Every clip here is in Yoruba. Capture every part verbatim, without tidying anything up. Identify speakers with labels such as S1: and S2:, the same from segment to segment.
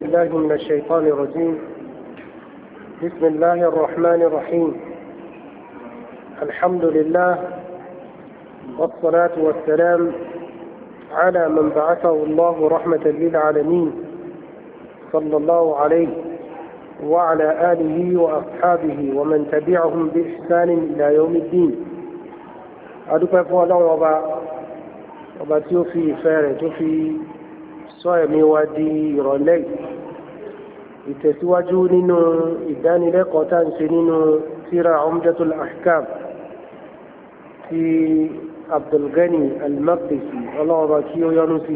S1: بالله من الشيطان الرجيم. بسم الله الرحمن الرحيم. الحمد لله والصلاة والسلام على من بعثه الله رحمة للعالمين صلى الله عليه وعلى آله وأصحابه ومن تبعهم بإحسان إلى يوم الدين. أدوك فوالا وبا وبا تيوفي فارة تيوفي صائمي ودي رولي ìtẹ̀síwájú nínú ìdánilẹ́kọ̀ọ́ tá ń ṣe nínú tírà Umdatul Ahkam ti Abdulghani al-Maqdisi ọlọ́ọ̀bá kí ó yọ́nú sí.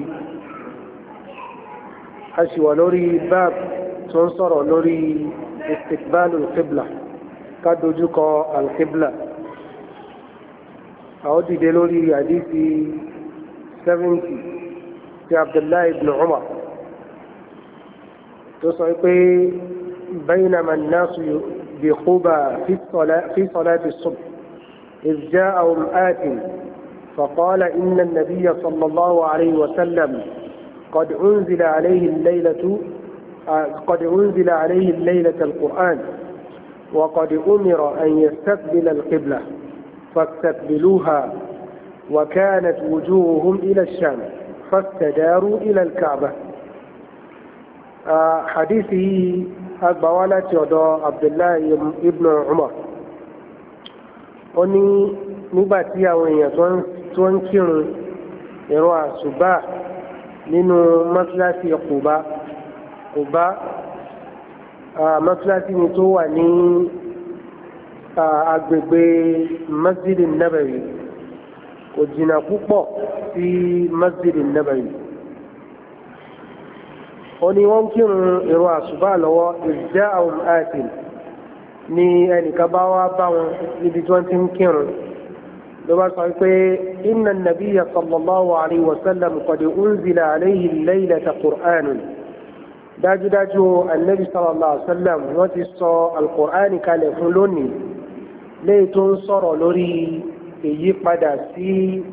S1: a ṣì wà lórí báb tó ń sọ̀rọ̀ lórí istiqbalu al-qibla, ká dojúkọ al-qibla. a ó dìde lórí àdísì seventy ti Abdullahi ibn Umar تصعي بينما الناس بقبى في الصلاة, في صلاة الصبح إذ جاءهم آت فقال إن النبي صلى الله عليه وسلم قد أنزل عليه الليلة قد أنزل عليه الليلة القرآن وقد أمر أن يستقبل القبلة فاستقبلوها وكانت وجوههم إلى الشام فاستداروا إلى الكعبة. حديثه أقبالة يدى عبد الله ابن عمر oni nígbà tí àwọn èèyàn tó ń kírun ìrun àsùbá nínú mọ́sálásí Kùbá Kùbá mọ́sálásí ni tó wà ní agbègbè Masjid Nabawi, kò jìnnà púpọ̀ sí Masjid Nabawi. oni wọ́n kírun ìrun àsùbá lọ́wọ́ ìjá àwọn ààtìn ní ẹnìkan bá wá bá wọn níbi tí wọ́n ti ń kírun ló bá sọ pé inna nabiyya sallallahu alayhi wa sallam qad unzila alayhi laylata qur'anun, dájúdájú annabi sallallahu alayhi wa sallam wọ́n ti sọ alqur'ani kalẹ̀ fún lónìí léyìí tó ń sọ̀rọ̀ lórí ìyípadà sí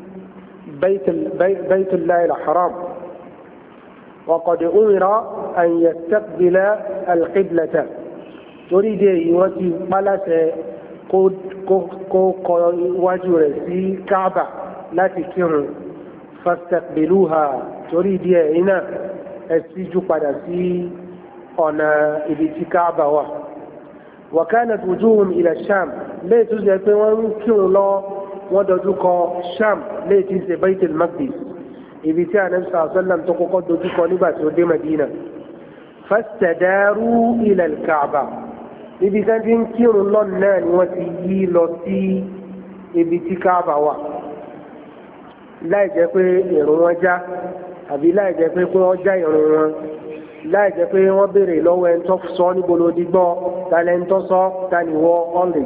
S1: baytullahi al-haram. وقد أمر أن يستقبل القبلة تريد يوتي ملس كو وجر في كعبة لا تكر فاستقبلوها تريد هنا السجو قد في أنا إبتي كعبة وكانت وجوههم إلى الشام لا تزيد وانكر الله وددك الشام لا تزيد بيت المقدس ibi tí Ànábì sallallahu alaihi wasallam tó kọ́kọ́ dojúkọ nígbà tí ó dé Madina. fastadaru ila al-Kaaba, ibi tí wọ́n ti ń kírun lọ́nà náà ni wọ́n ti yí lọ sí ibi tí Kaaba wà, láì jẹ́ pé ìrun wọn já àbí láì jẹ́ pé wọ́n já ìrun wọn, láì jẹ́ pé wọ́n béèrè lọ́wọ́ ẹni tó sọ níbo ló di gbọ́ tálẹ́ ń tó sọ tani wọ́ ọ́lẹ̀.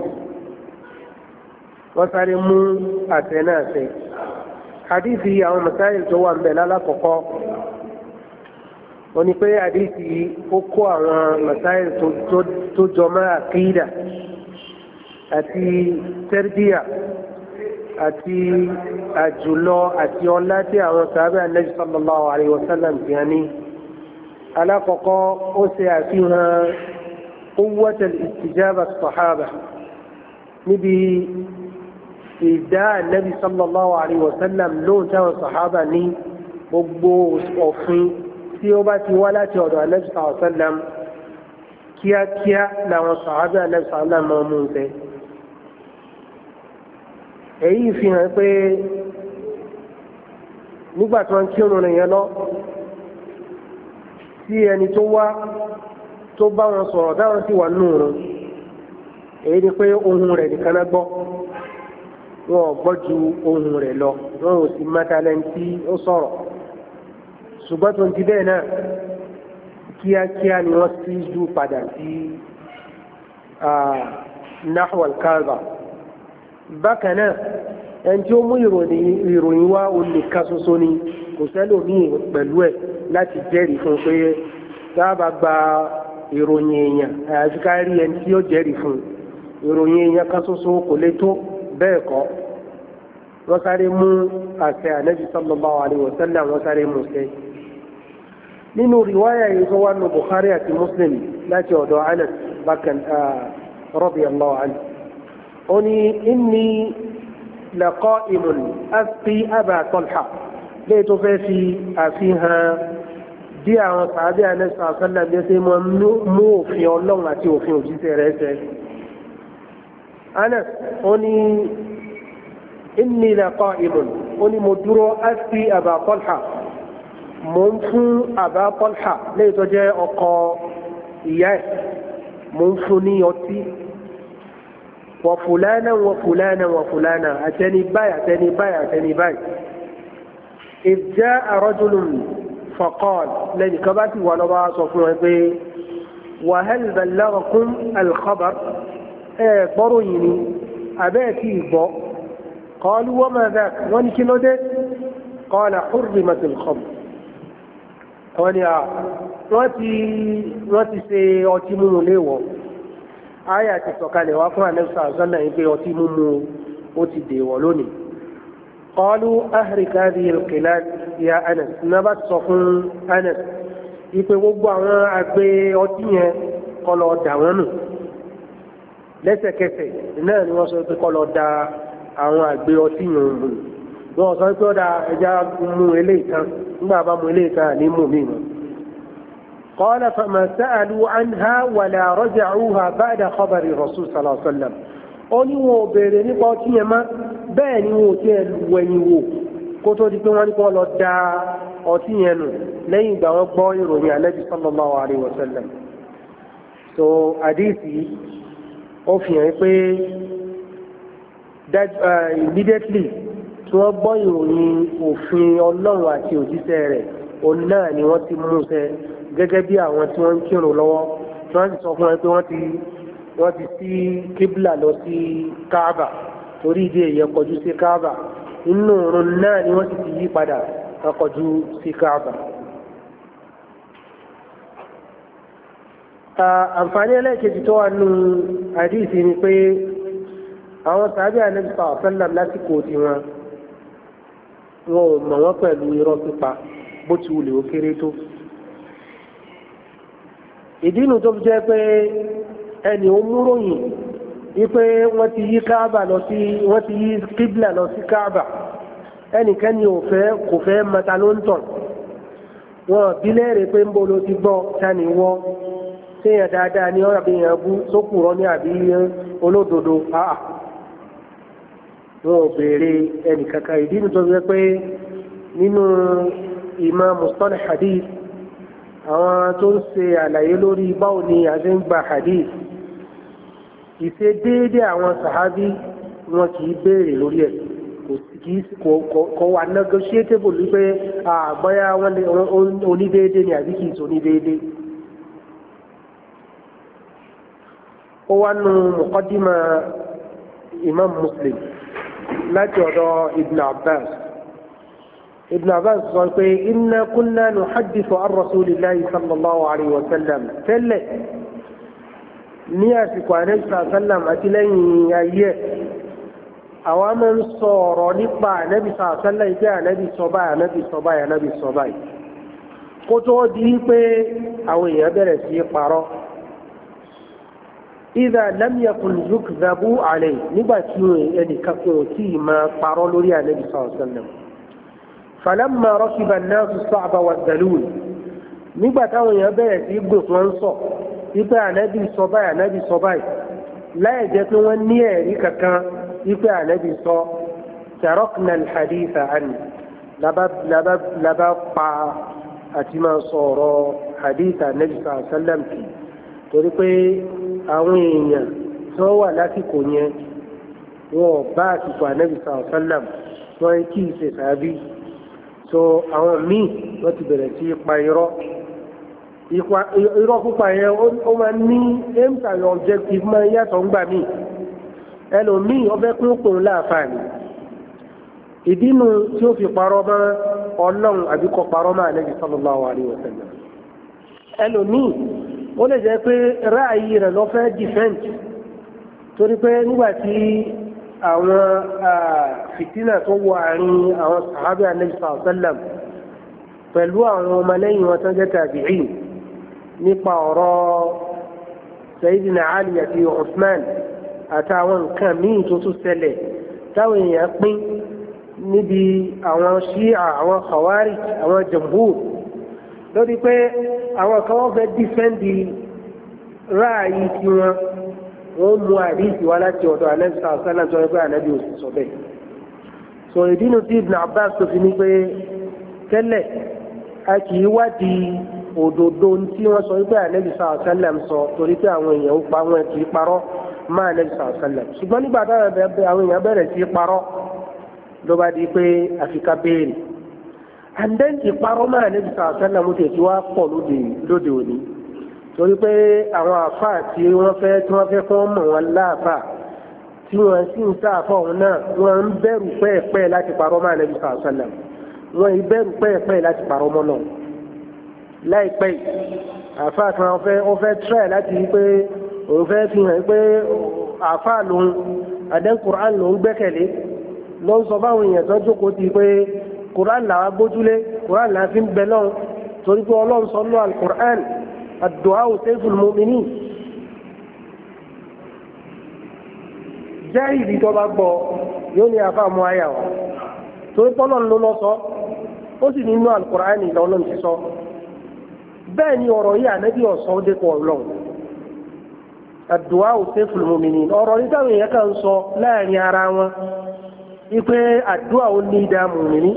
S1: wọ́n sáré mú àṣẹ náà ṣẹ. hadithi àwọn masáyìl tó wà ń bẹ̀ lálàkọ̀kọ́ wọ́n ní pé hadithi ó kó àwọn masáyìl tó jọmọ́ àkídà àti tẹ́rbíyà àti àjùlọ àti ọlá tí àwọn sàhábà Ànábì sallallahu alayhi wa sallam ti hàn ní. alákọ̀ọ́kọ́ ó ṣe àfihàn quwwatul istijaba as-sahaba níbi ìdá Ànábì sallallahu alayhi wa sallam lóhùn táwọn sàhábà ní gbogbo òfin tí ó bá ti wá láti ọ̀dọ̀ Ànábì sallallahu alayhi wa sallam kíákíá làwọn sàhábà Ànábì sallallahu alayhi wa sallam máa mú un tẹ́. èyí fi hàn pé nígbà tí wọ́n kírun rẹ̀ yẹn lọ tí ẹni tó wá tó bá wọn sọ̀rọ̀ dáwọn sì wà nù rẹ̀, èyí ni pé ohun rẹ̀ nìkan náà gbọ́, wọn ò gbọ́ ju ohun rẹ̀ lọ, wọn ò sì mẹ́tàlẹ́ntì ó sọ̀rọ̀. ṣùgbọ́n tó ń ti bẹ́ẹ̀ náà kíákíá ni wọ́n sì ju padà sí nahwal Kaaba. bákan náà ẹni tí ó mú ìròyìn wá olùkà ṣoṣo ni, kò sẹ́lòmíì pẹ̀lú ẹ̀ láti jẹ́rìí fún pé dábàá gba ìròyìn èèyàn àyàfi ká rí ẹni tí ó jẹ́rìí fún ìròyìn èèyàn kan ṣoṣo kò lè tó bẹ́ẹ̀ kọ́. wọ́n sáré mú àṣẹ Ànábì sallallahu alaihi wasallam wọ́n sáré mú ṣẹ. nínú riwaya yìí tó wà ní Bukhari àti Muslim láti ọ̀dọ̀ Anas bákan radiyallahu anhu ó ní inni laqa'imun asqi Aba Talha lè tó fẹ́ fi àfihàn bí àwọn sàábí ànẹ́sà sọ́lá bí ó ṣe mọ́ mú òfin ọlọ́run àti òfin òjíṣẹ́ rẹ̀ ṣẹ. Anas ó ní inni laqa'imun ó ní mo dúró asqi Aba Talha mo ń fún Aba Talha lè tó jẹ́ ọkọ ìyá ẹ̀ mo ń fún ní ọtí wa fulana wa fulana wa fulana àtẹni báyìí àtẹni báyìí àtẹni báyìí. إذ جاء رجل فقال لن كبات ولبا صفوا وهل بلغكم الخبر ايه بريني أباتي بو قالوا وما ذاك وان كنو ده قال حرمت الخمر وان يا واتي واتي سي اوتيمو ليو آية تسوكالي وافوا نفسا زنا يبي اوتيمو اوتي دي ولوني قالوا أهرك هذه القلاد يا أنس نبات صفون أنس يقول وقوع أكبر أتيه قالوا دعوانو ليس كسي نان وصلت قالوا دع àwọn àgbẹ̀ ọtí yòòrùn wọ́n sọ pé ó dá ẹja mú ilé ìtàn nígbà bá mú ilé ìtàn ní mú mi mọ́. قال فما سألوا عنها ولا رجعوها بعد خبر الرسول صلى الله عليه وسلم ó ní wọn ò béèrè nípa ọtí yẹn má bẹ́ẹ̀ ni wọn ò tí ẹ wẹ̀yìn wò kó tó di pé wọ́n ní kó lọ da ọtí yẹn nù lẹ́yìn ìgbà wọn gbọ́ ìròyìn Ànábì sallallahu alaihi wasallam. so àdéhìsì ó fi hàn pé immediately tí wọ́n gbọ́ ìròyìn òfin Ọlọ́run àti òjíṣẹ́ rẹ̀ òun náà ni wọ́n ti mú ṣẹ gẹ́gẹ́ bí àwọn tí wọ́n ń kírun lọ́wọ́ tí wọ́n ti sọ fún wọn pé wọ́n ti wọ́n ti sí kíbla lọ sí Kaaba torí ìdí èyí kọjú sí Kaaba inú òrùn náà ni wọ́n sì ti yí padà kọjú sí Kaaba. àǹfààní ẹlẹ́ẹ̀kejì tó wà nínú àdíìsì ni pé àwọn tàbí Ànábì sallallahu alaihi wasallam lásìkò tiwọn wọn ò mọ̀ wọ́n pẹ̀lú irọ́ pípa bó ti wulẹ̀ ó kéré tó. ìdí inú tó fi jẹ́ pé ẹni ó múròyìn wípé wọ́n ti yí Káàbà lọ sí wọ́n ti yí kíbla lọ sí Káàbà ẹnikẹ́ni ò fẹ́ kò fẹ́ mẹ́ta ló ń tàn wọn bí lẹ́rìí pé ń bó ló ti gbọ́ tani wọ́ séèyàn dáadáa ní ọ̀rọ̀ àbíyàn bú sókùrọ̀ ní àbí olódodo àà wọn ò béèrè ẹnìkankan ìdí inú tó fi jẹ́ pé nínú ìmọ̀ mustalah hadith àwọn tó ń ṣe àlàyé lórí báwo ni a ṣe ń gba hadith ìṣe déédé àwọn sàhábí wọn kì í béèrè lórí ẹ̀ kò wà negotiable wípé àgbọ́yá wọn onídéédé ni àbí kìí ṣe onídéédé. ó wá nu muqaddima Imam Muslim láti ọ̀dọ̀ Ibn Abbas ابن عباس قال إنا كنا نحدث عن رسول الله صلى الله عليه وسلم تلك نياسك عن النبي صلى الله عليه وسلم أتلين أيه أواما صور نقبع نبي صلى الله عليه وسلم جاء نبي صبايا نبي صبايا نبي صبايا قطو ديك أو يبرس يقرأ إذا لم يكن يكذب عليه نباتي يعني كقوتي ما قرأ لوري النبي صلى الله عليه وسلم فلما ركب الناس الصعب والذلول nígbà táwọn èèyàn bẹ̀rẹ̀ sí gùn tó ń sọ wípé ànábì sọ báyìí ànábì sọ báyìí láì jẹ́ pé wọ́n ní ẹ̀rí kankan wípé ànábì sọ tarakna al-haditha an labá pa àti máa sọ̀rọ̀ hadith ànábì sallallahu alaihi wasallam kì torí pé àwọn èèyàn tó wà lásìkò yẹn wọn ò bá àsìkò ànábì sallallahu alaihi wasallam wọn kì í ṣe sàábì so àwọn míì wọ́n ti bẹ̀rẹ̀ sí pa irọ́ irọ́ pípa yẹn ó máa ní aims and objectives máa yàtọ̀ ń gbà míì ẹlòmíì ọbẹ̀ kún òpin láàfààní ìdínú tí ó fi parọ́ mọ́ ọlọ́run àbí kó parọ́ mọ́ Ànábì sallallahu alaihi wasallam ẹlòmíì ó lè jẹ́ pé ráàyè rẹ̀ ló fẹ́ defend torí pé nígbà tí àwọn fìtínà tó wọ àárín àwọn sàhábà Ànábì sallallahu alaihi wasallam pẹ̀lú àwọn ọmọlẹ́yìn wọn tó jẹ́ tabi'in nípa ọ̀rọ̀ Sayyidina Ali àti Usman àtàwọn nǹkan míì tó tún ṣẹlẹ̀ táwọn èèyàn pín níbi àwọn Shia àwọn Khawarij àwọn Jumhur lórí pé àwọn kan wọ́n fẹ́ dífẹ́ǹdì ráàyè tí wọn wọ́n mú àdíìsì wá láti ọ̀dọ̀ Ànábì sallallahu alaihi wasallam tó ẹgbẹ́ Ànábì ò sì sọ bẹ́ẹ̀. sọ ìdínú tí Ibn Abbas tó fi ní pé tẹ́lẹ̀ a kì í wádìí òdodo tí wọ́n sọ wípé Ànábì sallallahu alaihi wasallam sọ torí pé àwọn èèyàn ń pa wọn kì í parọ́ máa Ànábì sallallahu alaihi wasallam ṣùgbọ́n nígbà táwọn èèyàn bẹ̀rẹ̀ sí parọ́ ló bá di pé àfikà béèrè and then ìparọ́ máa Ànábì sallallahu alaihi wasallam tẹ̀ tí wá pọ̀ lóde òní torí pé àwọn àfáà tí wọ́n fẹ́ tí wọ́n fẹ́ kọ́ mọ̀ wọn láàfáà tí wọ́n sì ń sáàfọ̀ wọn náà wọ́n ń bẹ̀rù pẹ́ẹ̀pẹ́ láti parọ́ máa Ànábì sallallahu alaihi wasallam wọ́n ń bẹ̀rù pẹ́ẹ̀pẹ́ láti parọ́ mọ́ náà láìpẹ́ àfáà tí wọ́n fẹ́ wọ́n fẹ́ try láti rí pé òun fẹ́ fi hàn pé àfáà lòun àdén Qur'an lòun gbẹ́kẹ̀lé ló ń sọ fáwọn èèyàn tó jókòó ti pé Qur'an làwọn gbójúlé Qur'an làwọn fi ń bẹ náà torí pé Ọlọ́run sọ lọ́ al-Qur'an الدعاء سيف المؤمنين jáìlì tó bá gbọ́ yóò ní àfáà mú àyà wa torí pọ́lọ́n ló lọ sọ ó sì nínú Al-Qur'ani lọ́lọ́n ti sọ bẹ́ẹ̀ ni ọ̀rọ̀ yìí Ànábì ọ̀sọ́ dépò ọlọ́run الدعاء سيف المؤمنين ọ̀rọ̀ ní táwọn èèyàn kan sọ láàrin ara wọn wípé àdúrà ó ní ìdá mùmìnì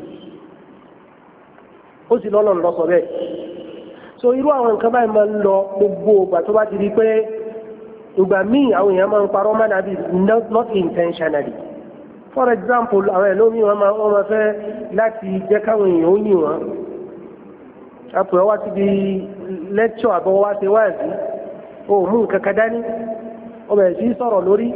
S1: ó sì lọ́lọ́n lọ sọ bẹ́ẹ̀ so irú àwọn nǹkan báyìí máa ń lọ gbogbo ìgbà tó bá ti di pé ìgbà míì àwọn èèyàn máa ń parọ́ máa nàbí not intentionally for example àwọn ẹlòmíì wọn máa wọn máa fẹ́ láti jẹ́ káwọn èèyàn ó yìn wọn àpò wá ti di lecture àbọ̀ wá ṣe wáàzí o mú nǹkan kan dání o bẹ̀rẹ̀ sí sọ̀rọ̀ lórí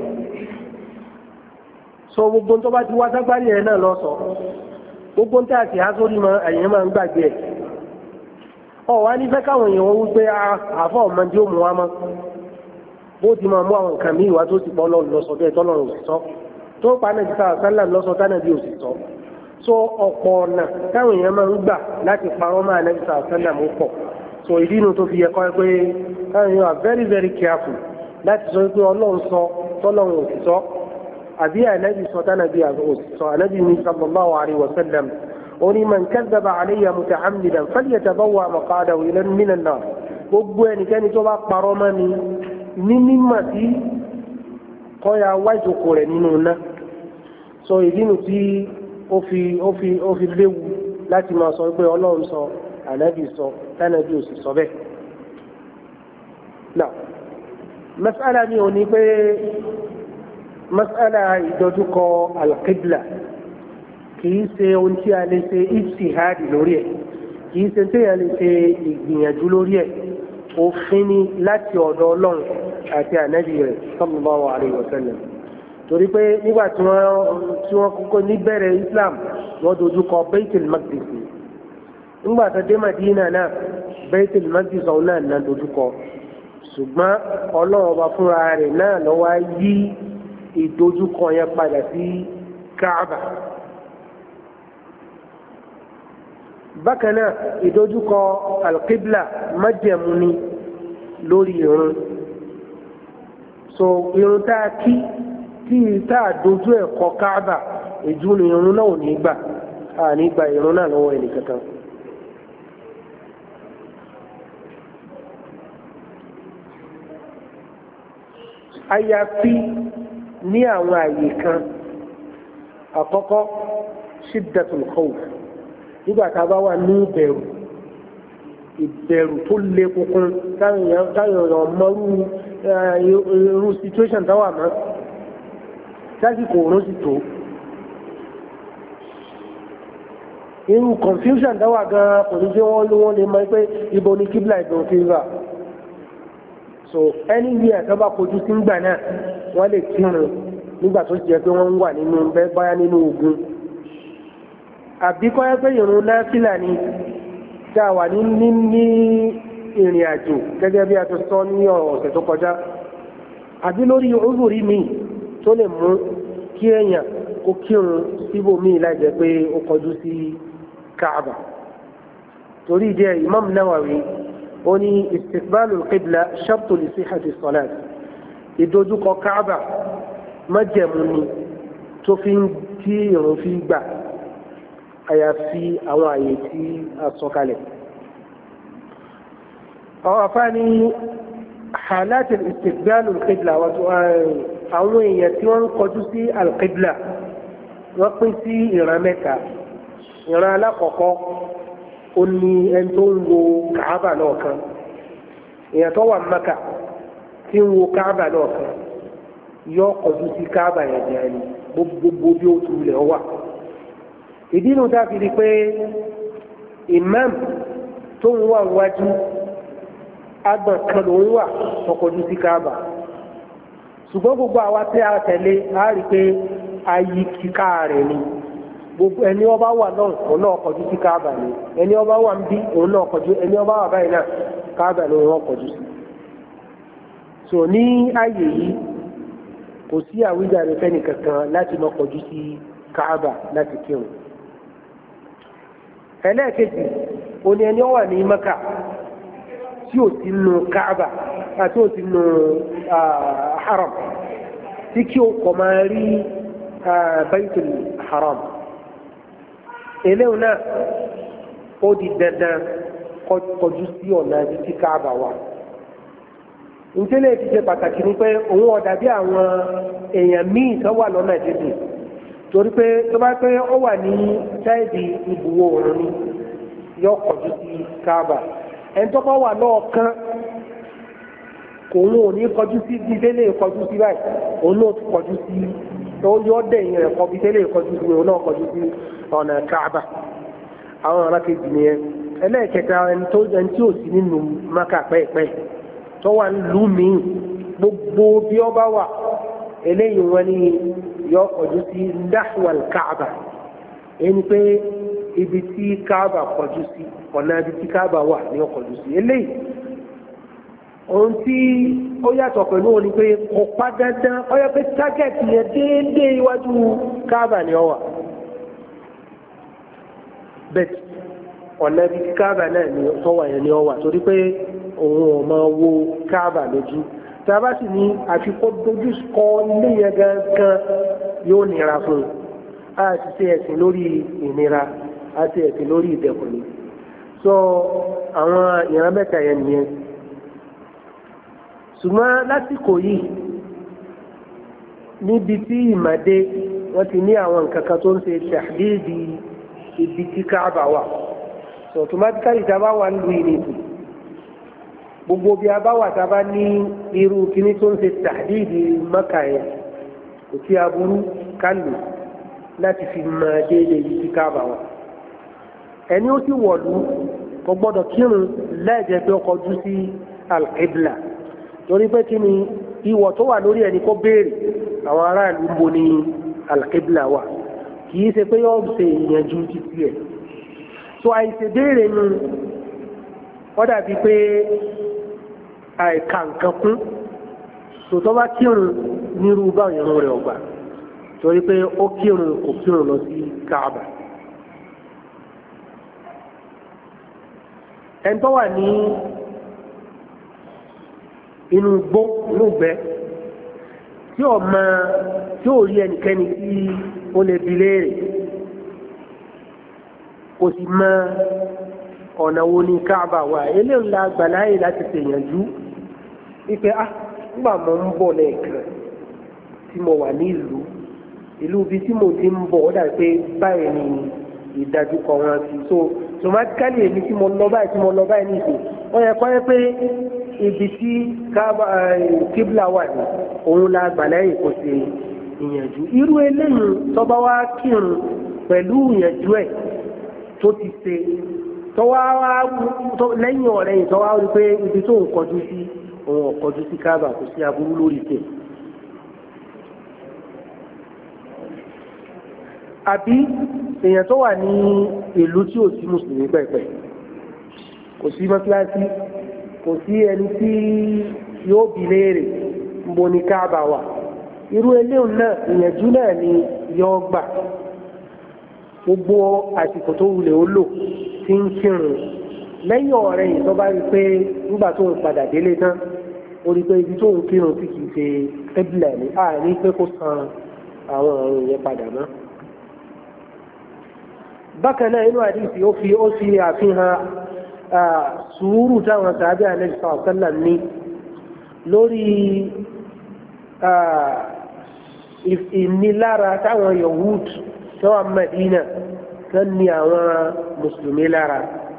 S1: so gbogbo tó bá ti wá ságbárí ẹ̀ náà lọ sọ gbogbo tó àti àsórí mọ àyẹ̀yẹ́ máa ń gbàgbé ẹ̀ ọ wá ní fẹ́ káwọn èèyàn wọ́n wípé àfọ́ ọmọ tí ó mú wa mọ́ bó ti máa mú àwọn nǹkan míì wá tó ti pọ́ lọ́rùn lọ́sọ bẹ́ẹ̀ tọ́lọ́run òsìsọ́ tó pa Ànábì sálà lọ́sọ tánàbí òsìsọ́ so ọ̀pọ̀ ọ̀nà táwọn èèyàn máa ń gbà láti parọ́ máa Ànábì sálà mú pọ̀ so ìdí inú tó fi yẹ kọ́ pé káwọn èèyàn are very very careful láti sọ pé Ọlọ́run sọ tọ́lọ́run òsìsọ́ àbí Ànábì sọ tánàbí òsìsọ́ Ànábì ní sallallahu alaihi wasallam oni man kadhaba alayya muta'ammidan falyatabawwa maq'adahu min an-nar gbogbo ẹnikẹ́ni tó bá parọ́ mọ́ mi ní mímọ̀ tí kọ́ ya wá ìjòkó rẹ̀ nínú iná so ìdínú tí ó fi ó fi ó fi léwu láti máa sọ pé Ọlọ́run sọ Ànábì sọ tánàbí ò sì sọ bẹ́ẹ̀. now mas'ala mi ò ní pé mas'ala ìdojúkọ al-qibla kìí ṣe ohun tí a lè ṣe ijtihadi lórí ẹ̀ kìí ṣe tí a lè ṣe ìgbìyànjú lórí ẹ̀ òfin ni láti ọ̀dọ̀ Ọlọ́run àti Ànábì rẹ̀ sallallahu alaihi wasallam torí pé nígbà tí wọ́n tí wọ́n kọ́kọ́ níbẹ̀rẹ̀ Islam wọ́n dojú kọ Baitul Maqdis nígbà tó dé Madina náà Baitul Maqdis ọ̀hún náà náà dojú kọ ṣùgbọ́n Ọlọ́run ọba fúnra rẹ̀ náà ló wá yí ìdojúkọ yẹn padà sí Kaaba. bákanáà ìdojúkọ alqibla májẹ̀mú ni lórí irun so irun tá a kí tí tá a dojú ẹ̀ kọ Káàbà ìjú ni irun náà ò ní gbà á ní gba irun náà lọ́wọ́ ẹnì kankan. àyàfi ní àwọn àyè kan àkọ́kọ́ shiddatul khawf nígbà tá a bá wà ní ìbẹ̀rù ìbẹ̀rù tó le kúnkún táwọn èèyàn mọ́rú irú situation táwà mọ́ sásìkò òun sì tó irú confusion táwà gan kò ní jẹ́ wọ́n ló wọ́n lè mọ̀ pé ibo ni kíbla ìbẹ̀rù kíbla so anywhere tó bá kojú sí ńgbà náà wọ́n lè kírun nígbà tó jẹ́ pé wọ́n ń wà nínú báyá nínú ogun àbí kọ́ ẹ́ pé ìrun náfílà ni tá a wà ní ní ìrìn àjò gẹ́gẹ́ bí a ti sọ ní ọ̀sẹ̀ tó kọjá àbí lórí òwúrí mi tó lè mú kí èèyàn kó kírun síbò míì láì jẹ́ pé ó kọjú sí Káàbà torí jẹ́ Imam Nawawi ó ní istiqbalul qibla shartu li sihhati salat ìdojúkọ Kaaba májẹ̀mú ni tó fi ń tí ìrun fi gbà àyàfi àwọn àyè tí a sọ kalẹ̀. àwọn afáàní halati istiqbalul qibla àwọn èèyàn tí wọ́n ń kọjú sí al-qibla wọ́n pín sí ìran mẹ́ta. ìran alákọ̀ọ́kọ́ ó ní ẹni tó ń wo Kaaba náà kan èèyàn tó wà Mákà tí ń wo Kaaba náà kan yọ kọjú sí Kaaba yẹn jẹ́ ẹni gbogbo bí ó tu lẹ̀ wà. ìdí inú tá a fi di pé imam tó ń wà wájú agbọ̀n kan ló ń wà tó kọjú sí Kaaba ṣùgbọ́n gbogbo àwa tí a tẹ̀lé a rí pé ayí kíká rẹ̀ ni gbogbo ẹni ọba wà náà òun náà kọjú sí Kaaba ni ẹni ọba wà ń bí òun náà kọjú ẹni ọba wà báyìí náà Kaaba ni wọ́n kọjú sí. so ní ààyè yìí kò sí àwíjàre fẹ́ni kankan láti máa kọjú sí Kaaba láti kírun. ẹlẹ́ẹ̀kejì òní ẹni ó wà ní Mẹ́kà tí ò sí nù Kaaba àti ò sí nù haram tí kí o kọ̀ máa rí Baitul Haram eléyìí náà ó di dandan kọjú sí ọ̀nà ibi tí Kaaba wà. ìtẹ́lẹ̀ ti ṣe pàtàkì ni pé òun ọ̀dà bí àwọn èèyàn míì tó wà lọ́nà jíjìn torí pé tó bá pé ó wà ní sáìdì ibùwọ̀ òun ni yóò kọjú sí Kaaba ẹni tó bá wà lọ́ọ̀kan kò ń ò ní kọjú sí bí tẹ́lẹ̀ kọjú sí báyìí òun náà ti kọjú sí tó yọ dẹ̀yìn rẹ̀ kọ bí tẹ́lẹ̀ kọjú sí òun náà kọjú sí ọ̀nà Kaaba àwọn ará kejì nìyẹn. ẹlẹ́ẹ̀kẹta ẹni tó ẹni tí ò sí nínú Mákà pẹ́ẹ́pẹ́ tó wà nílùú míì gbogbo bí ó bá wà eléyìí wọn ni yọ kọjú sí nahwal Kaaba ẹni pé ibi tí Kaaba kọjú sí ọ̀nà ibi tí Kaaba wà ni ó kọjú sí eléyìí. ohun tí ó yàtọ̀ pẹ̀lú òní pé kò pa dandan ó yẹ pé tágẹ́ẹ̀tì yẹn déédéé iwájú Kaaba ni ó wà bẹ́ẹ̀ ọ̀nà ibi tí Kaaba náà ni tó wà yẹn ni ó wà torí pé òun ò máa wo Kaaba lójú tá a bá sì ní àfikọ́ dojú kọ ilé yẹn gangan yóò nira fún un a ti ṣe ẹ̀sìn lórí ìnira a ti ẹ̀sìn lórí ìdẹ̀kùn ni so àwọn ìran mẹ́ta yẹn nìyẹn. ṣùgbọ́n lásìkò yìí níbi tí ìmàdé wọ́n ti ní àwọn nǹkan kan tó ń ṣe tàhdídì ibi tí Káàbà wà so automatically tá a bá wà nílùú ìrìnsì gbogbo bí a bá wà tá a bá ní irú kíní tó ń ṣe tàhdídì Mákà yẹn kò sí aburú kálù láti fi máa déédéé ibi tí Káàbà wà. ẹni ó sì wọ̀lú kò gbọ́dọ̀ kírun lẹ́ẹ̀jẹ̀ pé ó kọjú sí al-Qibla torí pé kí ni ìwọ̀ tó wà lórí ẹni kó béèrè àwọn aráàlú ń bo ní al-Qibla wà kì í ṣe pé yóò ṣe ìyànjú títí ẹ̀ so àìṣe béèrè nu wọ́n dàbí pé àìkà nǹkan kún so tó bá kírun nírú bá ìrun rẹ̀ ọgbà torí pé ó kírun kò kírun lọ sí Káàbà. ẹni tó wà ní inú gbó inú gbẹ tí ò mọ tí ò rí ẹnikẹ́ni tí ó lè bi léèrè kò sì mọ ọ̀nà wo ní Káàbà wà eléyìí la gbà láàyè láti ṣèyànjú wípé ah nígbà mo ń bọ̀ lẹ́ẹ̀kan tí mo wà ní ìlú ìlú ibi tí mo ti ń bọ̀ ó dà pé báyìí ni ìdájúkọ wọn sí so automatically èmi tí mo lọ báyìí tí mo lọ báyìí nìyí wọ́n yẹ kọ́ yẹ pé ibi tí kíbla wà ní òun la gbà láyè kò ṣe ìyànjú irú eléyìí tọ́ba wá kírun pẹ̀lú ìyànjú ẹ̀ tó ti ṣe tọ́wá wá lẹ́yìn ọ̀rẹ́ yìí tọ́wá rí pé ibi tó ń kọjú sí òun ọ̀kọjú sí Káàbà kò sí aburú lórí tẹ̀. àbí èèyàn tó wà ní ìlú tí ò sí mùsùlùmí pẹ̀pẹ̀ kò sí mọ́sálásí kò sí ẹni tí yóò bi léèrè níbo ni Káàbà wà irú eléyìí náà ìyànjú náà ni yóò gbà gbogbo àsìkò tó wulẹ̀ ó lò tí ń kírun lẹ́yìn ọ̀rẹ́ yìí tó bá rí pé nígbà tó ń padà délé tán ó rí pé ibi tó ń kírun sí kìí ṣe kébìlà ní àárín pé kó san àwọn ọ̀run yẹn padà mọ́. bákan náà inú àdìsí ó fi ó fi àfihàn sùúrù táwọn sàábẹ́ Ànábì sallallahu alaihi wasallam ní lórí ìnilára táwọn Yahud tó wà Mẹ́dínà tó ní àwọn mùsùlùmí lára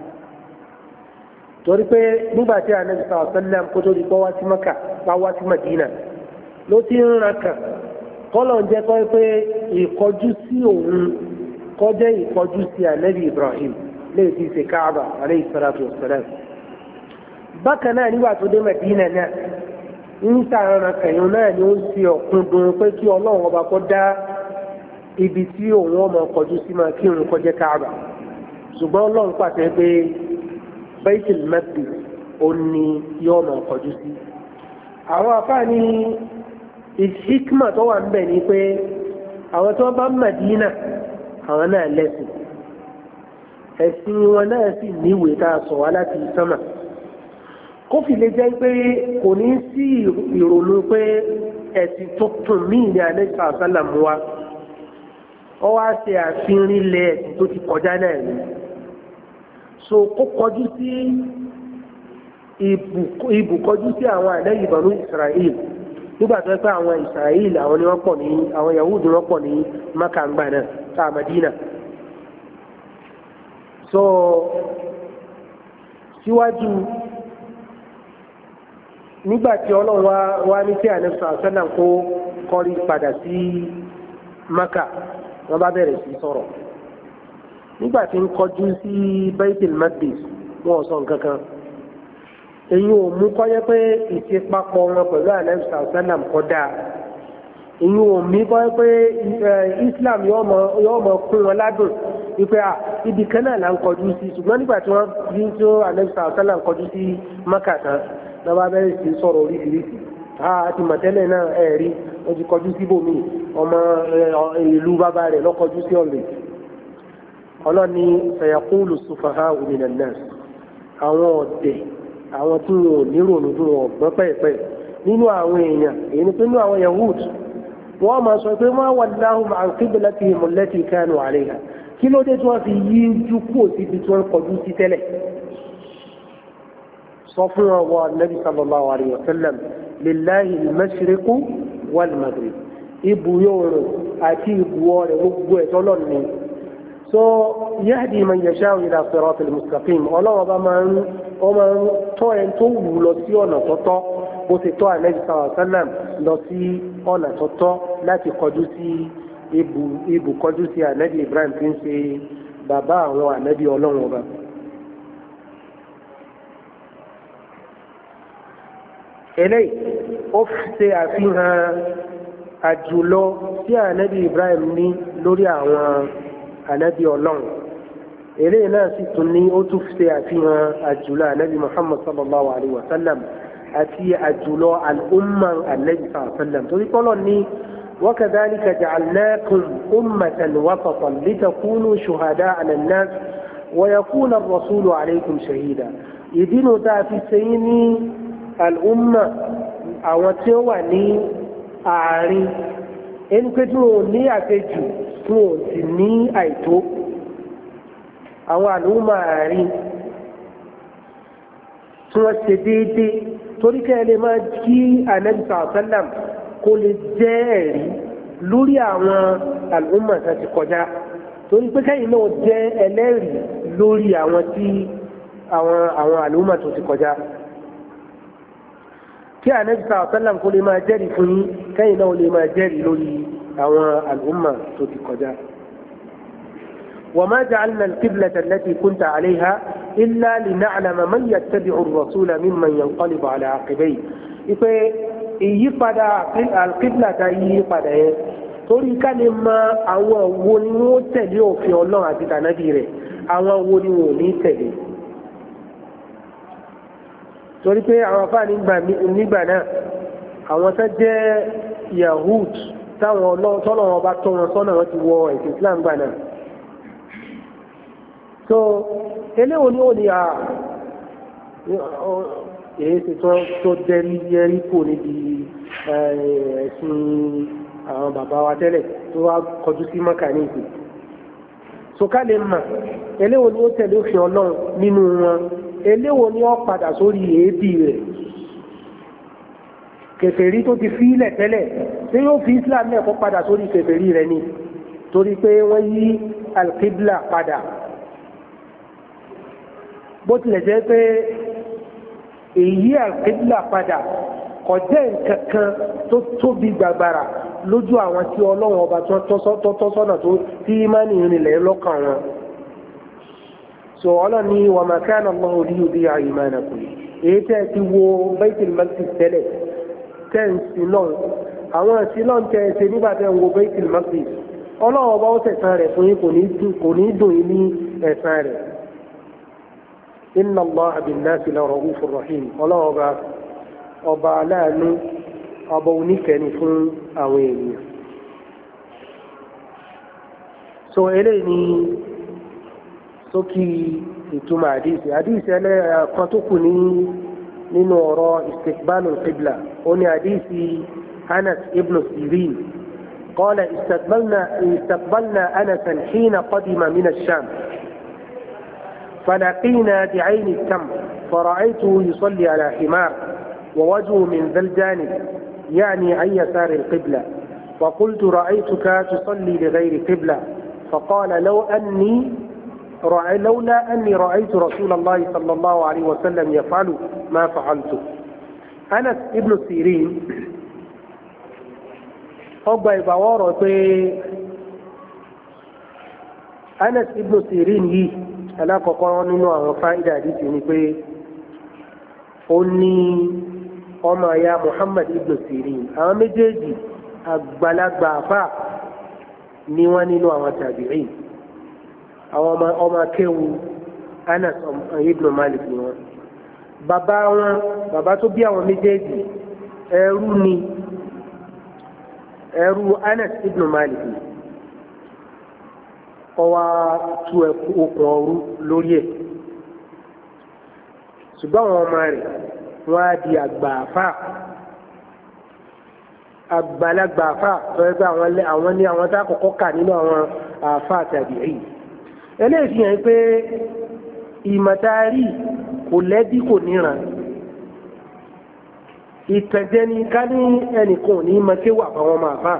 S1: torí pé nígbà tí Ànábì sallallahu alaihi wasallam kó tó di pọ́ wá sí Mẹ́kà bá wá sí Mẹ́dínà ló ti ń ran kàn kọ́lọ̀ ń jẹ́ kọ́ pé ìkọjú sí òun kọjá ìkọjú sí Ànábì Ibrahim lè ti ṣe Káàbà alayhi salatu wassalam. bákan náà nígbà tó dé Mẹ́dínà náà ń sàáràn kẹ̀yìn náà ni ó ń ṣe ọ̀kúndùn pé kí Ọlọ́run ọba kó dá ibi tí òun ọmọ kọjú sí máa kí òun kọjá Káàbà ṣùgbọ́n Ọlọ́run pàṣẹ pé Baitul Maqdis ó ní yóò máa kọjú sí. àwọn afáàní ìṣíkmà tó wà ń bẹ̀ ni pé àwọn tó bá Mẹ́dínà àwọn náà lẹ́sìn ẹ̀sìn wọn náà sì níwèé tá a sọ wá láti sánmà kó fi lè jẹ́ pé kò ní sí ìrònú pé ẹ̀sìn tuntun míì ní Ànábì sallam wa ọ wá ṣe àfihàn ilẹ̀ ẹ̀sìn tó ti kọjá náà ni so kó kọjú sí ibùkọjú sí àwọn Ànábì Banu Israel nígbà tó pé àwọn Israel àwọn ni wọ́n pọ̀ ní àwọn Yahudi wọ́n pọ̀ ní Mákà náà tá Madina so síwájú nígbàtí Ọlọ́run wá wá ní tí Ànábì sallam kó kọrí padà sí Mákà wọ́n bá bẹ̀rẹ̀ sí sọ̀rọ̀ nígbàtí ń kọjú sí Baitul Maqdis wọ́n sọ nǹkan kan èyí ò mú kọ́yẹ́ pé ìṣepapọ̀ wọn pẹ̀lú Ànábì sallam kọ́ dáa èyí ò mí kọ́yẹ́ pé Islam yóò mọ kún wọn ládùn wípé à ibi kan náà là ń kọjú sí ṣùgbọ́n nígbà tí wọ́n bí tó Ànábì sallam kọjú sí Mákà tán lọ́ba bẹ́ẹ̀ sì sọ̀rọ̀ oríṣiríṣi àti mọ̀tẹ́lẹ̀ náà ẹ̀ rí wọ́n ti kọjú síbòmí ọmọ ìlú bàbá rẹ̀ lọ́kọjú sí ọ̀rẹ́ ọlọ́ni sayaqulu sufaha'u minan nas àwọn ọ̀dẹ̀ àwọn tí wọn ò nírònú tí wọn gbọ́n pẹ́ẹ̀pẹ́ nínú àwọn èèyàn èyí ni pé nínú àwọn Yahud wọ́n máa sọ pé ma wallahum an qiblatihim allati kanu 'alayha kí ló dé tí wọ́n fi yí ojú kúrò síbi tí wọ́n kọjú sí tẹ́lẹ̀ sọ fún wọn wọ Nabi sallallahu alayhi wa sallam lillahi al-mashriqu wal-maghrib ibùyọ̀rọ̀ àti ibùwọ̀ rẹ̀ gbogbo ẹ̀tọ́ lọ́nà so yahdi man yasha'u ila siratil mustaqim ọlọ́wọ́ bá máa ń ọmọ tọ́ ẹ̀ tó wù lọ sí ọ̀nà tọ́tọ́ bó ti tọ́ Ànábì sallallahu alaihi wasallam lọ sí ọ̀nà tọ́tọ́ láti kọjú sí ibù kọjú sí Ànábì Ibrahim tí ń ṣe bàbá àwọn Ànábì Ọlọ́run ọba. eléyìí ó ṣe àfihàn àjùlọ tí Ànábì Ibrahim ní lórí àwọn Ànábì Ọlọ́run eléyìí náà sì tún ní ó tún ṣe àfihàn àjùlọ Ànábì Muhammad sallallahu alayhi wa sallam àti àjùlọ al-umma Ànábì sallallahu alayhi wa sallam torí kọ́lọ̀ ní wa kadhalika ja'alnakum ummatan wasatan litakunu shuhada'a 'ala an-nas wa yakuna ar-rasulu 'alaykum shahida ìdínú tá a fi ṣẹ́yìn ní al-umma àwọn tí ó wà ní àárín ẹni pé tí wọn ò ní àṣejù tí wọn ò sì ní àìtó àwọn àlùmọ̀ àárín tí wọ́n ṣe déédéé torí kẹ́lẹ́ máa kí Ànábì sallam kó lè jẹ́ ẹ̀rí lórí àwọn àlùmọ̀ tó ti kọjá torí pé kẹ́yìn náà jẹ́ ẹlẹ́rìí lórí àwọn tí àwọn àwọn àlùmọ̀ tó ti kọjá kí Ànábì sallam kó lè máa jẹ́rìí fún yín kẹ́yìn náà lè máa jẹ́rìí lórí àwọn àlùmọ̀ tó ti kọjá. وما جعلنا القبلة التي كنت عليها إلا لنعلم من يتبع الرسول ممن ينقلب على عقبيه ipe ìyípadà alqibla ta yípadà yẹn torí ká lè mọ àwọn wo ni wọ́n tẹ̀lé òfin Ọlọ́run àti tànàbí rẹ̀ àwọn wo ni wọ́n ní tẹ̀lé torí pé àwọn afá nígbà náà àwọn tó jẹ́ Yahud táwọn tọ́lọ̀ wọn bá tọ́ wọn sọ́nà wọn ti wọ ẹ̀sìn Islam gbà náà so eléwo ni ó ní à èyí ti tó dẹ́rí yẹ́rí kò níbi ẹ̀sìn àwọn bàbá wa tẹ́lẹ̀ tó wá kọjú sí Mákà ní ìsìn sọ̀ká lè mà eléwo ni ó tẹ̀lé òfin Ọlọ́run nínú wọn eléwo ni ó padà sórí èébì rẹ̀ kèfèrí tó ti fi ilẹ̀ tẹ́lẹ̀ tí yóò fi Islam náà kó padà sórí kèfèrí rẹ̀ ni torí pé wọ́n yí alqibla padà bó tilẹ̀ jẹ́ pé èyí alqibla padà kò jẹ́ nǹkan kan tó tóbi gbàgbàrà lójú àwọn tí Ọlọ́run ọba tó tọ́sọ́nà tó tí ìmánì ìrìnlẹ̀ lọ́kàn wọn so Ọlọ́run ní wa ma kana Allahu liyudi'a imanakum èyí tẹ́ ti wo Baitul Maqdis tẹ́lẹ̀ tẹ́ǹsì náà àwọn ẹ̀sìn náà tẹ́ ṣe nígbà tẹ́ ń wo Baitul Maqdis Ọlọ́run ọba ó tẹ̀san rẹ̀ fún yín kò ní dùn yín ní ẹ̀san rẹ̀ inna Allaha bin-nasi la ra'ufur rahim Ọlọ́run ọba ọba aláàánú ọba oníkẹni fún àwọn ènìyàn so eléyìí ni sókí ìtumọ̀ àdìsí àdìsí ẹlẹ́ẹ̀kan tó kù ní nínú ọ̀rọ̀ istiqbal al-qibla ó ní àdìsí Anas ibn Sirin قال استقبلنا استقبلنا أنسا حين قدم من الشام فلقينا بعين التمر فرأيته يصلي على حمار ووجهه من ذا الجانب يعني عن يسار القبلة فقلت رأيتك تصلي لغير قبلة فقال لو أني رأي لولا أني رأيت رسول الله صلى الله عليه وسلم يفعل ما فعلته أنس ابن سيرين ọgbà ìbáwọ́rọ̀ pé Anas ibn Sirin yìí alákọ̀ọ́kọ́ nínú àwọn fáìdà àdìsí ni pé ó ní ọmọ ya Muhammad ibn Sirin àwọn méjèèjì àgbàlagbà àfà ni wọ́n nínú àwọn tàbíìn àwọn ọmọ akéwu Anas ibn Malik ni wọ́n bàbá wọn bàbá tó bí àwọn méjèèjì ẹrú ni ẹrú Anas ibn Malik ọwá tú okùn ọrú lórí ẹ̀ ṣùgbọ́n àwọn ọmọ rẹ̀ wọ́n á di àgbààfà àgbàlagbààfà tó ẹgbẹ́ àwọn ní àwọn tá kọ́kọ́ kà nínú àwọn àfà tàbí èyí eléyìí fi hàn pé ìmọ̀tárì kò lẹ́bí kò níran ìtẹ̀jẹ́ ni ká ní ẹnìkan ní mọ́kéwà àwọn ọmọ àfà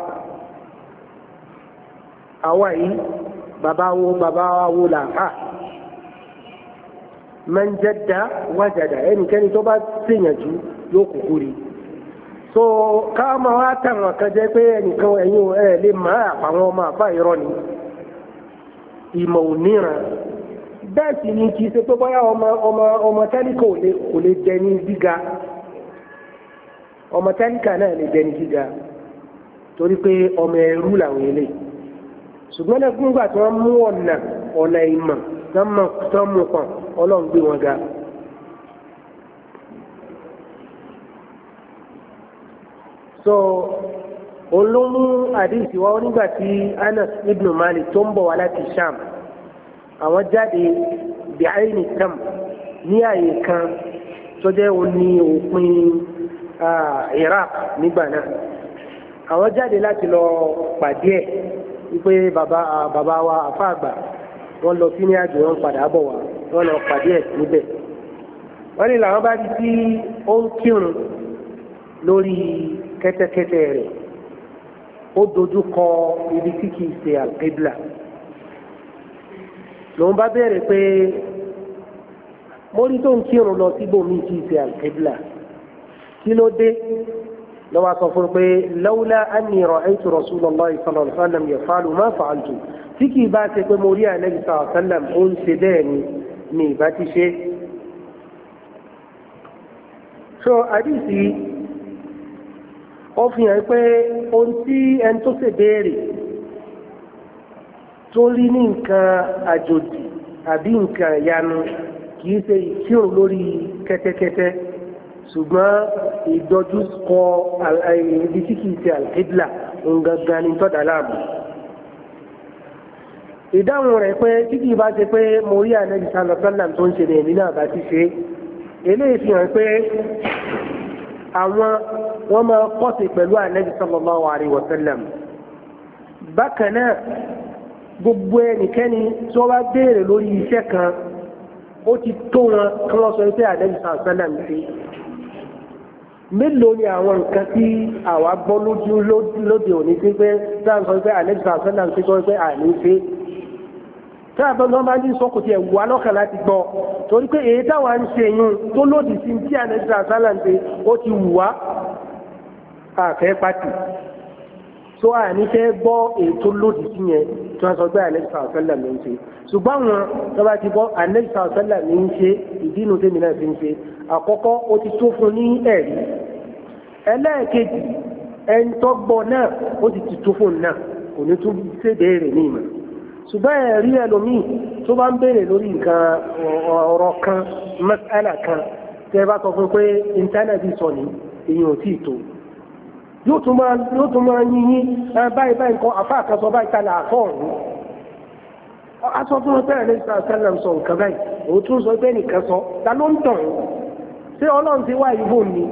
S1: àwa yìí bàbá wo bàbá wo làfà man jadda wajada ẹnikẹ́ni tó bá ṣèyànjú yóò kúkú rí so ká máa wá tàwọn kan jẹ́ pé ẹnìkan ẹ̀yìn ẹ̀ lè máa àwọn ọmọ àfà irọ́ ni ìmọ̀ òníran bẹ́ẹ̀ sì ni kì í ṣe pé bóyá ọmọ ọmọ ọmọ tẹ́líkà kò lè jẹ ní gíga ọmọ tẹ́líkà náà lè jẹ ní gíga torí pé ọmọ ẹrú làwọn eléyìí ṣùgbọ́n náà gbígbà tí wọ́n mú ọ̀nà ọ̀nà ìmọ̀ tó mú pọ̀n ọlọ́run gbé wọn ga. so olómú àdìsí wa nígbà tí Anas ibn Malik tó ń bọ̀ wá láti Sham àwọn jáde bí àìní tam ní àyè kan tó jẹ́ òní òpin Iraq nígbà náà àwọn jáde láti lọ pàdé ẹ̀ wípé bàbá bàbá wa àfáàgbà wọ́n lọ sí ní àjò wọn padà bọ̀ wá wọ́n lọ pàdé ẹ̀ níbẹ̀ wọ́n ní làwọn bá di tí ó ń kírun lórí kẹ́tẹ́kẹ́tẹ́ rẹ̀ ó dojú kọ ibi tí kìí ṣe al-qibla lòun bá bẹ̀rẹ̀ pé mórí tó ń kírun lọ síbòmí kìí ṣe al-qibla kí ló dé lọ́wọ́ sọ fún pé lawla anni ra'aytu rasulallahi sallallahu alaihi wasallam yaf'alu ma fa'altu tí kìí bá ṣe pé mo rí ànábì sallallahu alaihi wasallam ó ń ṣe bẹ́ẹ̀ ni ni ìbá ti ṣe. so àdìsí ó fi hàn pé ohun tí ẹni tó ṣe béèrè tó rí ní nǹkan àjòjì àbí nǹkan ìyanu kìí ṣe ìkírun lórí kẹ́tẹ́kẹ́tẹ́ ṣùgbọ́n ìdojúkọ ibi tí kìí ṣe al-qibla gangan ní tọ́da láàmú. ìdáhùn rẹ̀ pé tí kìí bá ṣe pé mo rí ànábì sallallahu alaihi wasallam tó ń ṣe ní èmi náà bá ti ṣe eléyìí fi hàn pé àwọn wọ́n máa pọ̀sẹ̀ pẹ̀lú ànábì sallallahu alaihi wasallam. bákan náà gbogbo ẹnikẹ́ni tí wọ́n bá béèrè lórí iṣẹ́ kan ó ti tó wọn kí wọ́n sọ pé ànábì sallallahu alaihi wasallam ṣe. mélòó ni àwọn nǹkan tí àwa gbọ́ lójú lóde òní sí pé táà ń sọ pé ànábì sallallahu alaihi wasallam ṣe sọ pé àní ṣe. táà bá lọ́ọ́ máa ń sọ kò tiẹ̀ wù wá lọ́kàn láti gbọ́ torí pé èyí táwa ń ṣe yún tó lòdì sí tí ànábì sallallahu alaihi wasallam ṣe ó ti wù wá àfẹ́ pàtì. tó àní fẹ́ gbọ́ èyí tó lòdì sí yẹn tí wọ́n sọ pé ànábì sallallahu alaihi wasallam ń ṣe. ṣùgbọ́n àwọn tó bá ti gbọ́ ànábì sallallahu alaihi wasallam ń ṣe ìdí inú tèmi náà fi ń ṣe àkọ́kọ́ ó ti tó fún ní ẹ̀rí. ẹlẹ́ẹ̀kejì ẹni tó gbọ́ náà ó ti ti tó fún náà kò ní tún ṣe béèrè ní ìmọ̀. ṣùgbọ́n ẹ̀rí ẹlòmíì tó bá ń béèrè lórí nǹkan ọ̀rọ̀ kan mẹ́sàlá kan tẹ́ bá sọ fún pé íńtánẹ́ẹ̀tì sọ ní èyí ò tí ì tó. yóò tún máa yóò tún máa yín yín báyìí báyìí nǹkan àfa àkàsọ báyìí ta là àfọ̀ ọ̀hún. aṣọ fún wọn bẹ́ẹ̀ ní sàlẹ̀ sọ nǹkan báyìí òun tún sọ pé nìkan sọ ta ló ń tàn ṣé ọlọ́run ti wá ìbò ni.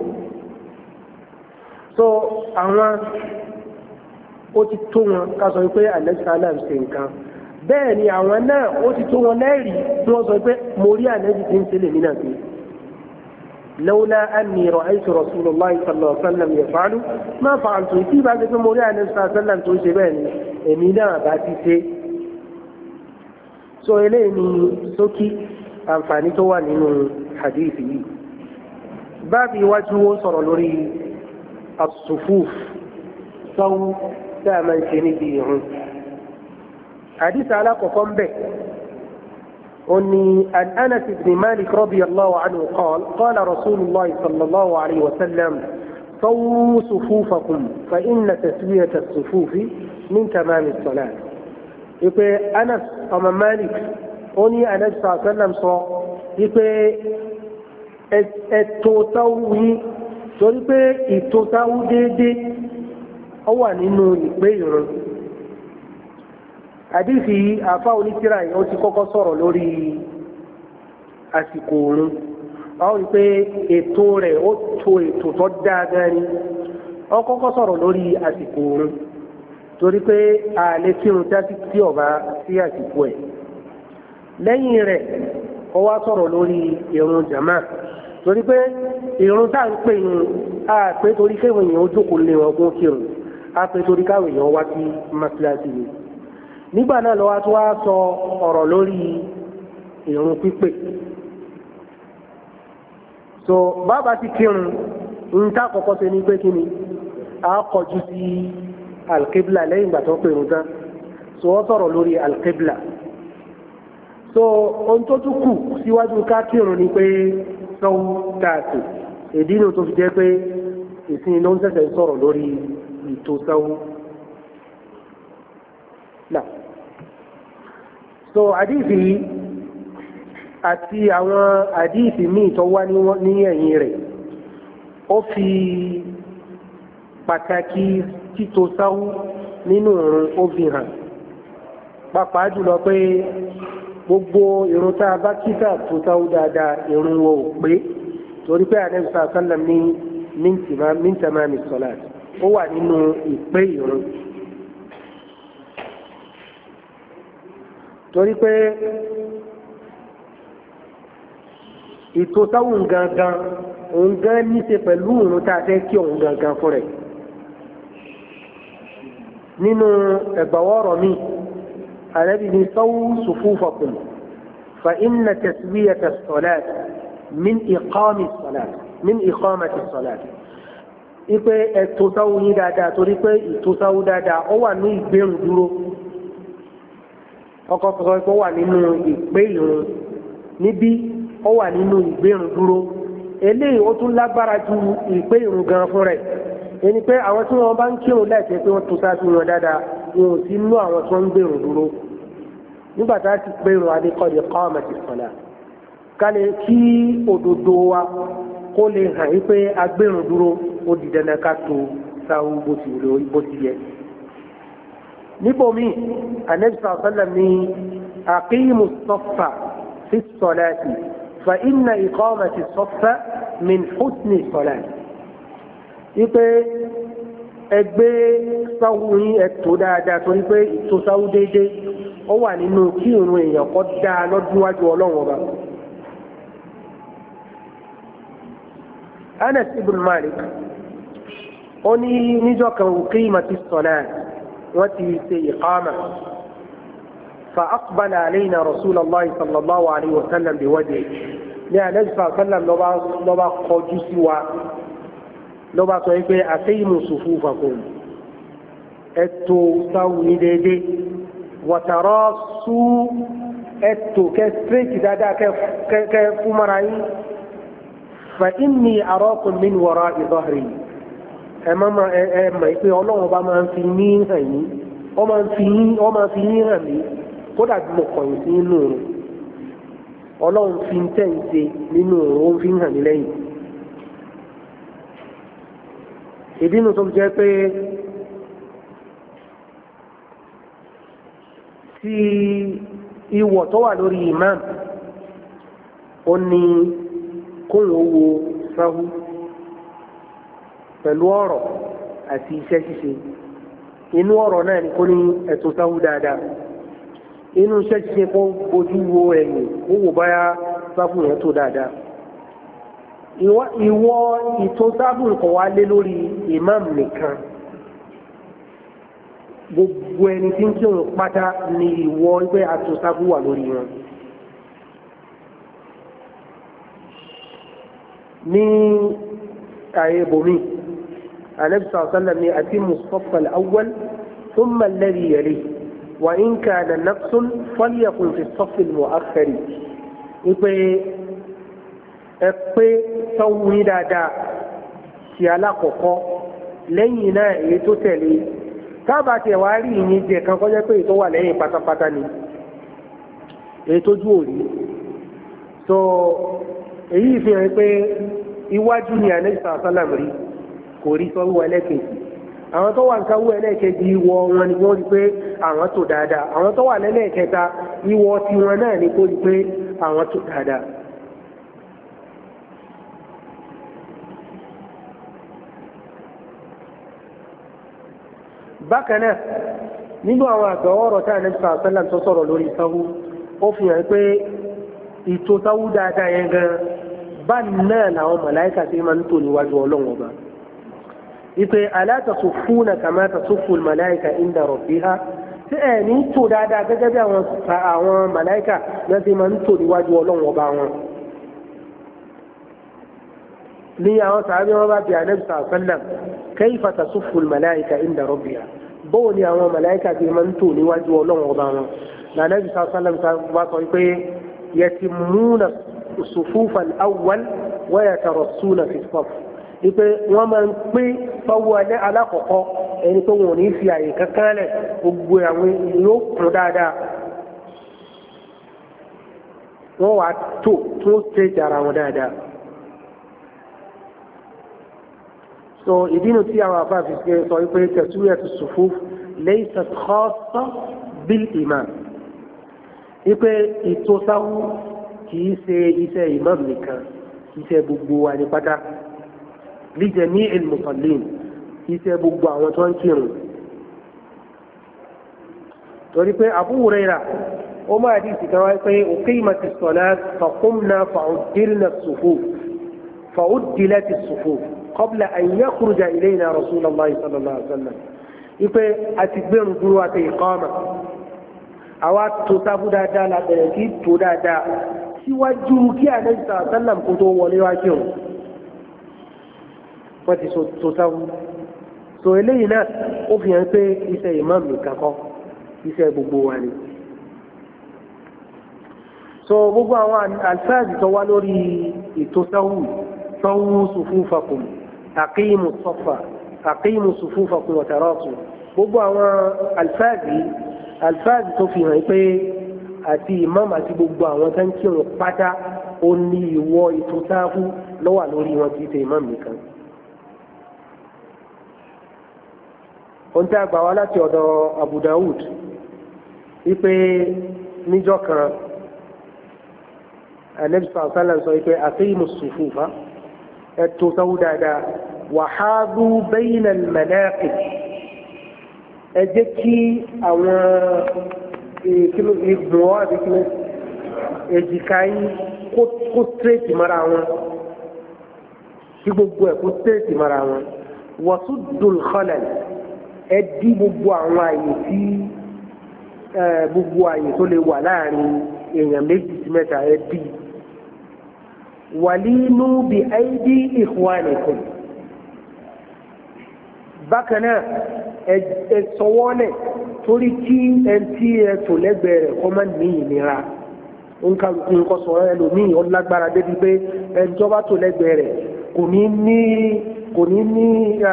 S1: so àwọn ó ti tó wọn ká sọ pé alẹ́sàlám ṣe nǹkan bẹ́ẹ̀ ni àwọn náà ó ti tó wọn lẹ́rìí tí wọ́n sọ pé mo rí ànẹ́bí tí ń ṣe lè mí náà sí. lawla anni ra'aytu rasulullahi sallallahu alaihi wasallam yaf'alu ma fa'altu tí bá ṣe pé mo rí ànẹ́bí sallallahu alaihi wasallam tó ṣe bẹ́ẹ̀ ni èmi náà bá ti ṣe. so eléyìí ni ṣókí àǹfààní tó wà nínú hadithi yìí. báàbí iwájú ó sọ̀rọ̀ lórí as-sufuf sọ́wọ́ tá a máa ń ṣe níbi ìrun. حديث على قفنبه أني عن أنس بن مالك رضي الله عنه قال قال رسول الله صلى الله عليه وسلم صووا صفوفكم فإن تسوية الصفوف من تمام الصلاة. يقول أنس أم مالك أني أنس صلى الله عليه وسلم صلى يقول التوتوي torí pé ìtòsáwú déédéé ó wà nínú ìpé ìrun. àdífì àfá onítìrà yìí ó ti kọ́kọ́ sọ̀rọ̀ lórí àsìkò òun àwọn rí pé ètò rẹ̀ ó tó ètò tó dáadáa ni ó kọ́kọ́ sọ̀rọ̀ lórí àsìkò òun torí pé ààlè kírun tí ọba sí àsìkò ẹ̀ lẹ́yìn rẹ̀ ó wá sọ̀rọ̀ lórí ìrun jàmá torí pé ìrun tá ń pè ní a pé torí kéwọn èèyàn ó jókòó lé wọn gún kírun a pé torí káwọn èèyàn wá sí mọ́sálásí ni nígbà náà lọ́wọ́ tó wá sọ ọ̀rọ̀ lórí ìrun pípè so bàbá ti kírun ń tá kọ́kọ́ ṣe ní pé kí ni a kọjú sí alqibla lẹ́yìn ìgbà tó pèrún tán so wọ́n sọ̀rọ̀ lórí alqibla so ohun tó tún kù síwájú ká kírun ni pé sọ́wọ́ tààtì ìdí inú tó fi jẹ́ pé ìsìn ló ń ṣẹ̀ṣẹ̀ sọ̀rọ̀ lórí ìtò sọ́wọ́ náà so àdífì àti àwọn àdífì míì tó wá ní ẹ̀yìn rẹ̀ ó fi pàtàkì títò sáwú nínú ìrun ó fi hàn pàápàá jùlọ pé gbogbo ìrun tá a bá kíkà tó sáwú dáadáa ìrun wo ò pé torí pé Ànábì sallallahu alaihi wasallam ní min tamami salat ó wà nínú ìpé ìrun torí pé ìtò sáwùn gangan òun gan ní ṣe pẹ̀lú òun tá a fẹ́ kí òun gangan fún rẹ̀ nínú ẹgbàwọ́rọ̀ mi Ànábì ní sawu sufufakum fa inna taswiyata as-salat min iqami as-salat min iqamati as-salat ipe ẹ̀tò sáwùn yí dáadáa torí pé ìtò sáwùn dáadáa ó wà ní ìgbérùn dúró ọkọ̀ sọ pé ó wà nínú ìpé ìrun níbí ó wà nínú ìgbérun dúró eléyìí ó tún lágbára ju ìpé ìrun gan fún rẹ̀ ẹni pé àwọn tí wọ́n bá ń kírun láìpẹ́ pé wọ́n tó sáájú wọn dáadáa wọn ò sí nú àwọn tí wọ́n ń gbérun dúró nígbà tá a ti pé ìrun adékọ́ni qamati salat kálẹ̀ kí òdodo wa kó lè hàn yí pé agbérun dúró ó di dandan ká tó sáwú bó ti yẹ. níbòmí Ànábì sallallahu alaihi wasallam ní aqimu as-saffa fi as-salati fa inna iqamati as-saff min husni as-salat ipe ẹgbẹ́ sáwù yín ẹ̀tọ́ dáadáa torí pé tó sáwù déédéé ó wà nínú kí ìrun èèyàn kọ́ dáa lọ́dúnwájú ọlọ́run ọba. Anas ibn Malik ó ní níjọ́ kan uqimati as-salat wọ́n ti ṣe ìqámà fa aqbala alayna Rasulullah sallallahu alayhi wa sallam biwajhihi ní Ànábì sallallahu alayhi wa sallam ló bá kọjú sí wa ló bá sọ pé aqimu sufufakum ẹ̀tò sáwù ní déédéé wa tarasu ẹ̀tò kẹ́ straight dáadáa kẹ́ fúnmọ́ra yín fa inni arakum min wara'i dhahri ẹ má ma ẹ ẹ mọ̀ pé ọlọ́run bá máa ń fi ní hàn yín ọ máa ń fi yín ọ máa fi yín hàn mí kódà bí mo kọ̀yìn sí inú òun ọlọ́run fi ń tẹ̀ ń ṣe nínú òun ó fi ń hàn mí lẹ́yìn. ìdí nu tó jẹ́ pé tí ìwọ̀ tó wà lórí imam ó ní kóhùn owó sáhù pẹ̀lú ọ̀rọ̀ àti iṣẹ́ ṣíṣe inú ọ̀rọ̀ náà ni kó ní ẹ̀tọ́ sáhù dáadáa inú iṣẹ́ ṣíṣe kó ojú wo ẹ̀yìn ó wò báyá sáhù yẹn tó dáadáa ìwọ ìtò sáhù kò wá lé lórí imam nìkan gbogbo ẹni tí ń kírun pátá ni ìwọ ẹgbẹ́ àtò sáhù wà lórí wọn. ní ààyè bòmí النبي صلى الله عليه وسلم يأتم الصف الأول ثم الذي يليه وإن كان نقص فليكن في الصف المؤخر ipe ẹ̀pẹ́ sọ́wọ́ ní dáadáa ti alákọ̀ọ́kọ́ lẹ́yìn náà èyí tó tẹ̀lé tábà tí ẹ̀wà rí ìyìn jẹ kan kọjá pé ètò wà lẹ́yìn pátápátá ni èyí tó jú òrí so èyí fi hàn pé iwájú ni Ànábì sallallahu alaihi wasallam rí kò rí sọ́wọ́ ẹlẹ́kejì àwọn tó wà ń káwọ́ ẹlẹ́kejì ìwọ wọn ni wọ́n rí pé àwọn tó dáadáa àwọn tó wà lẹ́lẹ́kẹta ìwọ tí wọn náà ni kó rí pé àwọn tó dáadáa. bákan náà nínú àwọn àgbàwọ́rọ̀ tá Ànábì sallallahu alaihi wasallam tó sọ̀rọ̀ lórí sáwú ó fi hàn pé ìtò sáwú dáadáa yẹn gan báyìí náà làwọn màláíkà tí máa ń tò níwájú Ọlọ́run ọba ipe alátasùfúnà kàmá tasùfù màláìkà inda rabbiha tí ẹ̀ ní tò dáadáa gẹ́gẹ́ bí àwọn màláìkà náà ti máa ń tò níwájú ọlọ́run ọba wọn. ní àwọn sàábí wọn bá bí Ànábì sallallahu alaihi wasallam kayfa tasùfù màláìkà inda rabbiha bóò ni àwọn màláìkà ti máa ń tò níwájú ọlọ́run ọba wọn. Ànábì sallallahu alaihi wasallam bá sọ pé yatimmuna as-sufufa al-awwal wa yatarassuna fi as-saff ipe wọ́n máa ń pín fọwọ́ alákọ̀ọ́kọ́ ẹni tó wọ́n ní fi àyè kankan lẹ̀ gbogbo àwọn yóò kún dáadáa wọ́n wá tó tó ṣe jara wọn dáadáa. so ìdínú tí àwọn afáàfin ṣe sọ wípé taswiyatu sufuf laysat khassa bil imam ipe ìtòsáwù kìí ṣe iṣẹ́ imam nìkan iṣẹ́ gbogbo wa ní pátá lijami al-musallin iṣẹ́ gbogbo àwọn tó ń kírun torí pé Abu Huraira ó máa di ìsìnká wáyé pé uqimati as-salat faqumna fa'uddilna as-sufuf fa'uddilat as-sufuf qabla an yakhruja ilayna Rasulullah sallallahu alaihi wasallam ipe àti gbẹ̀rún dúró àti ìkọ́mà àwa tó sáfù dáadáa lábẹ̀rẹ̀ kí tó dáadáa síwájú kí Ànábì sallallahu alaihi wasallam kó tó wọlé wá kírun wọ́n ti tó sáfù so eléyìí náà ó fi hàn pé iṣẹ́ imam nìkan kọ́ iṣẹ́ gbogbo wa ni so gbogbo àwọn alfáàzì tó wá lórí ètò sáwù sáwù sufufakum aqimu saffa aqimu sufufakum wa tarasu gbogbo àwọn alfáàzì alfáàzì tó fi hàn pé àti imam àti gbogbo àwọn tó ń kírun pátá ó ní ìwọ ètò sáfù lọ́wà lórí wọn ti ṣe imam nìkan. ohun tí a gbà wá láti ọ̀dọ̀ Abu Dawud wípé níjọ́ kan Ànábì sallallahu alaihi wasallam sọ pé aqimu sufufa ẹ tò sáwù dáadáa wa hadu bayna al-manaqib ẹ jẹ́ kí àwọn ìgbìmọ̀ àbí kí èjìká yín kó straight mara wọn kí gbogbo ẹ̀ kó straight mara wọn wasuddul khalal ẹ dí gbogbo àwọn àyè tí gbogbo àyè tó lè wà láàrin èèyàn méjì sí mẹ́ta ẹ dí walinu bi aidi ikhwanikum bákan náà ẹ sọwọ́lẹ̀ torí kí ẹ tí ẹ tò lẹ́gbẹ̀ẹ́ rẹ̀ kọ́ máa ní ìnira nǹkan nǹkan sọ̀rọ̀ ẹlòmíì ó lágbára débi pé ẹjọ́ bá tò lẹ́gbẹ̀ẹ́ rẹ̀ kò ní ní kò ní ní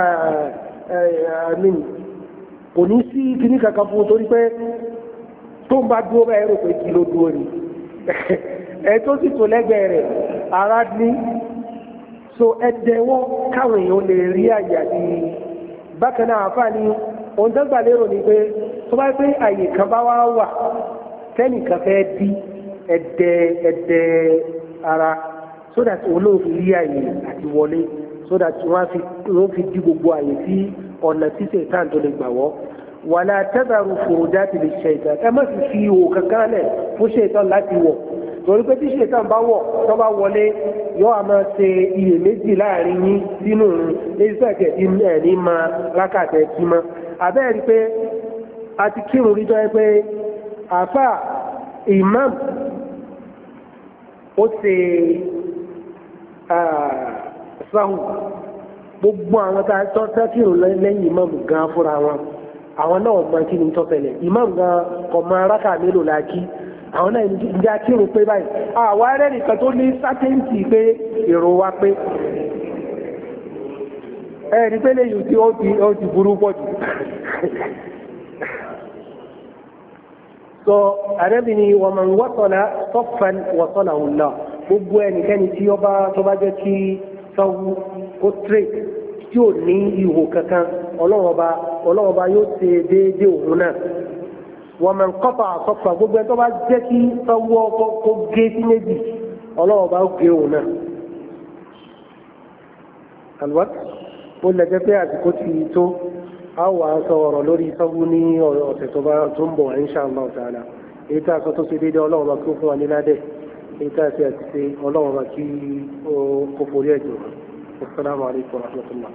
S1: kò ní sí kíní kankan fún un torí pé tó ń bá dúró báyìí rò pé kí ló dúró ni ẹ tó sì tò lẹ́gbẹ̀ẹ́ rẹ̀ ara ní so ẹdẹwọ́ káwọn èèyàn lè rí àyè àti bákan náà àǹfààní ohun tó gbà lérò ni pé tó bá pé àyè kan bá wá wà tẹ́nìkan fẹ́ dí ẹ̀dẹ̀ ẹ̀dẹ̀ ara so that olóòfin rí àyè àti wọlé so that wọ́n fi dí gbogbo àyè sí ọ̀nà tí ṣètàn tó lè gbà wọ́ wàlá tẹ́bàrù furujati lè ṣètàn ẹ má sì fi ihò kankan lẹ̀ fún ṣètàn láti wọ̀ torí pé tí ṣètàn bá wọ̀ tó bá wọlé yóò a máa ṣe iyèméjì láàrin yín sínú ẹ̀ẹ́dẹ́gbẹ̀kẹ̀ ẹ̀ ní máa rákàtẹ̀ kí mọ́ abẹ́rẹ́ pé a ti kírun rí jọ́ pé àfà imam ó ṣe sáhù gbogbo àwọn tá a tọ́ kírun lẹ́yìn imam gan fúnra wọn àwọn náà mọ kí ni tó ṣẹlẹ̀ imam gan kò mọ rákà mélòó la kí àwọn náà ń já kírun pé báyìí àwọn arẹ́ nìkan tó ní sátẹ́ǹtì pé èrò wa pé ẹ̀rí pé lẹ́yìn tí ó ti burú pọ̀ jù so àrẹ́bìnrin wa man wasala saffan wasalahu Allah gbogbo ẹnikẹ́ni tí ó bá tó bá jẹ́ kí sọ́wọ́ ó straight tí ò ní ihò kankan ọlọ́wọ́ba ọlọ́wọ́ba yóò ṣe déédéé òun náà wa man qata'a saffa gbogbo ẹ tó bá jẹ́ kí sọ́wọ́ kó gé sí méjì ọlọ́wọ́ba ó gé òun náà alwat ó lẹ́jẹ́ pé àsìkò ti tó a wà sọ ọ̀rọ̀ lórí sọ́wọ́ ní ọ̀sẹ̀ tó bá tó ń bọ̀ insha Allah ta'ala èyí tá a sọ tó ṣe déédéé ọlọ́wọ́ba kí ó fún wa ní ládẹ́ èyí tá a ṣe àti ṣe ọlọ́wọ́ba kí ó kó forí ẹ̀jọ̀ assalamu alaikum wa rahmatullah.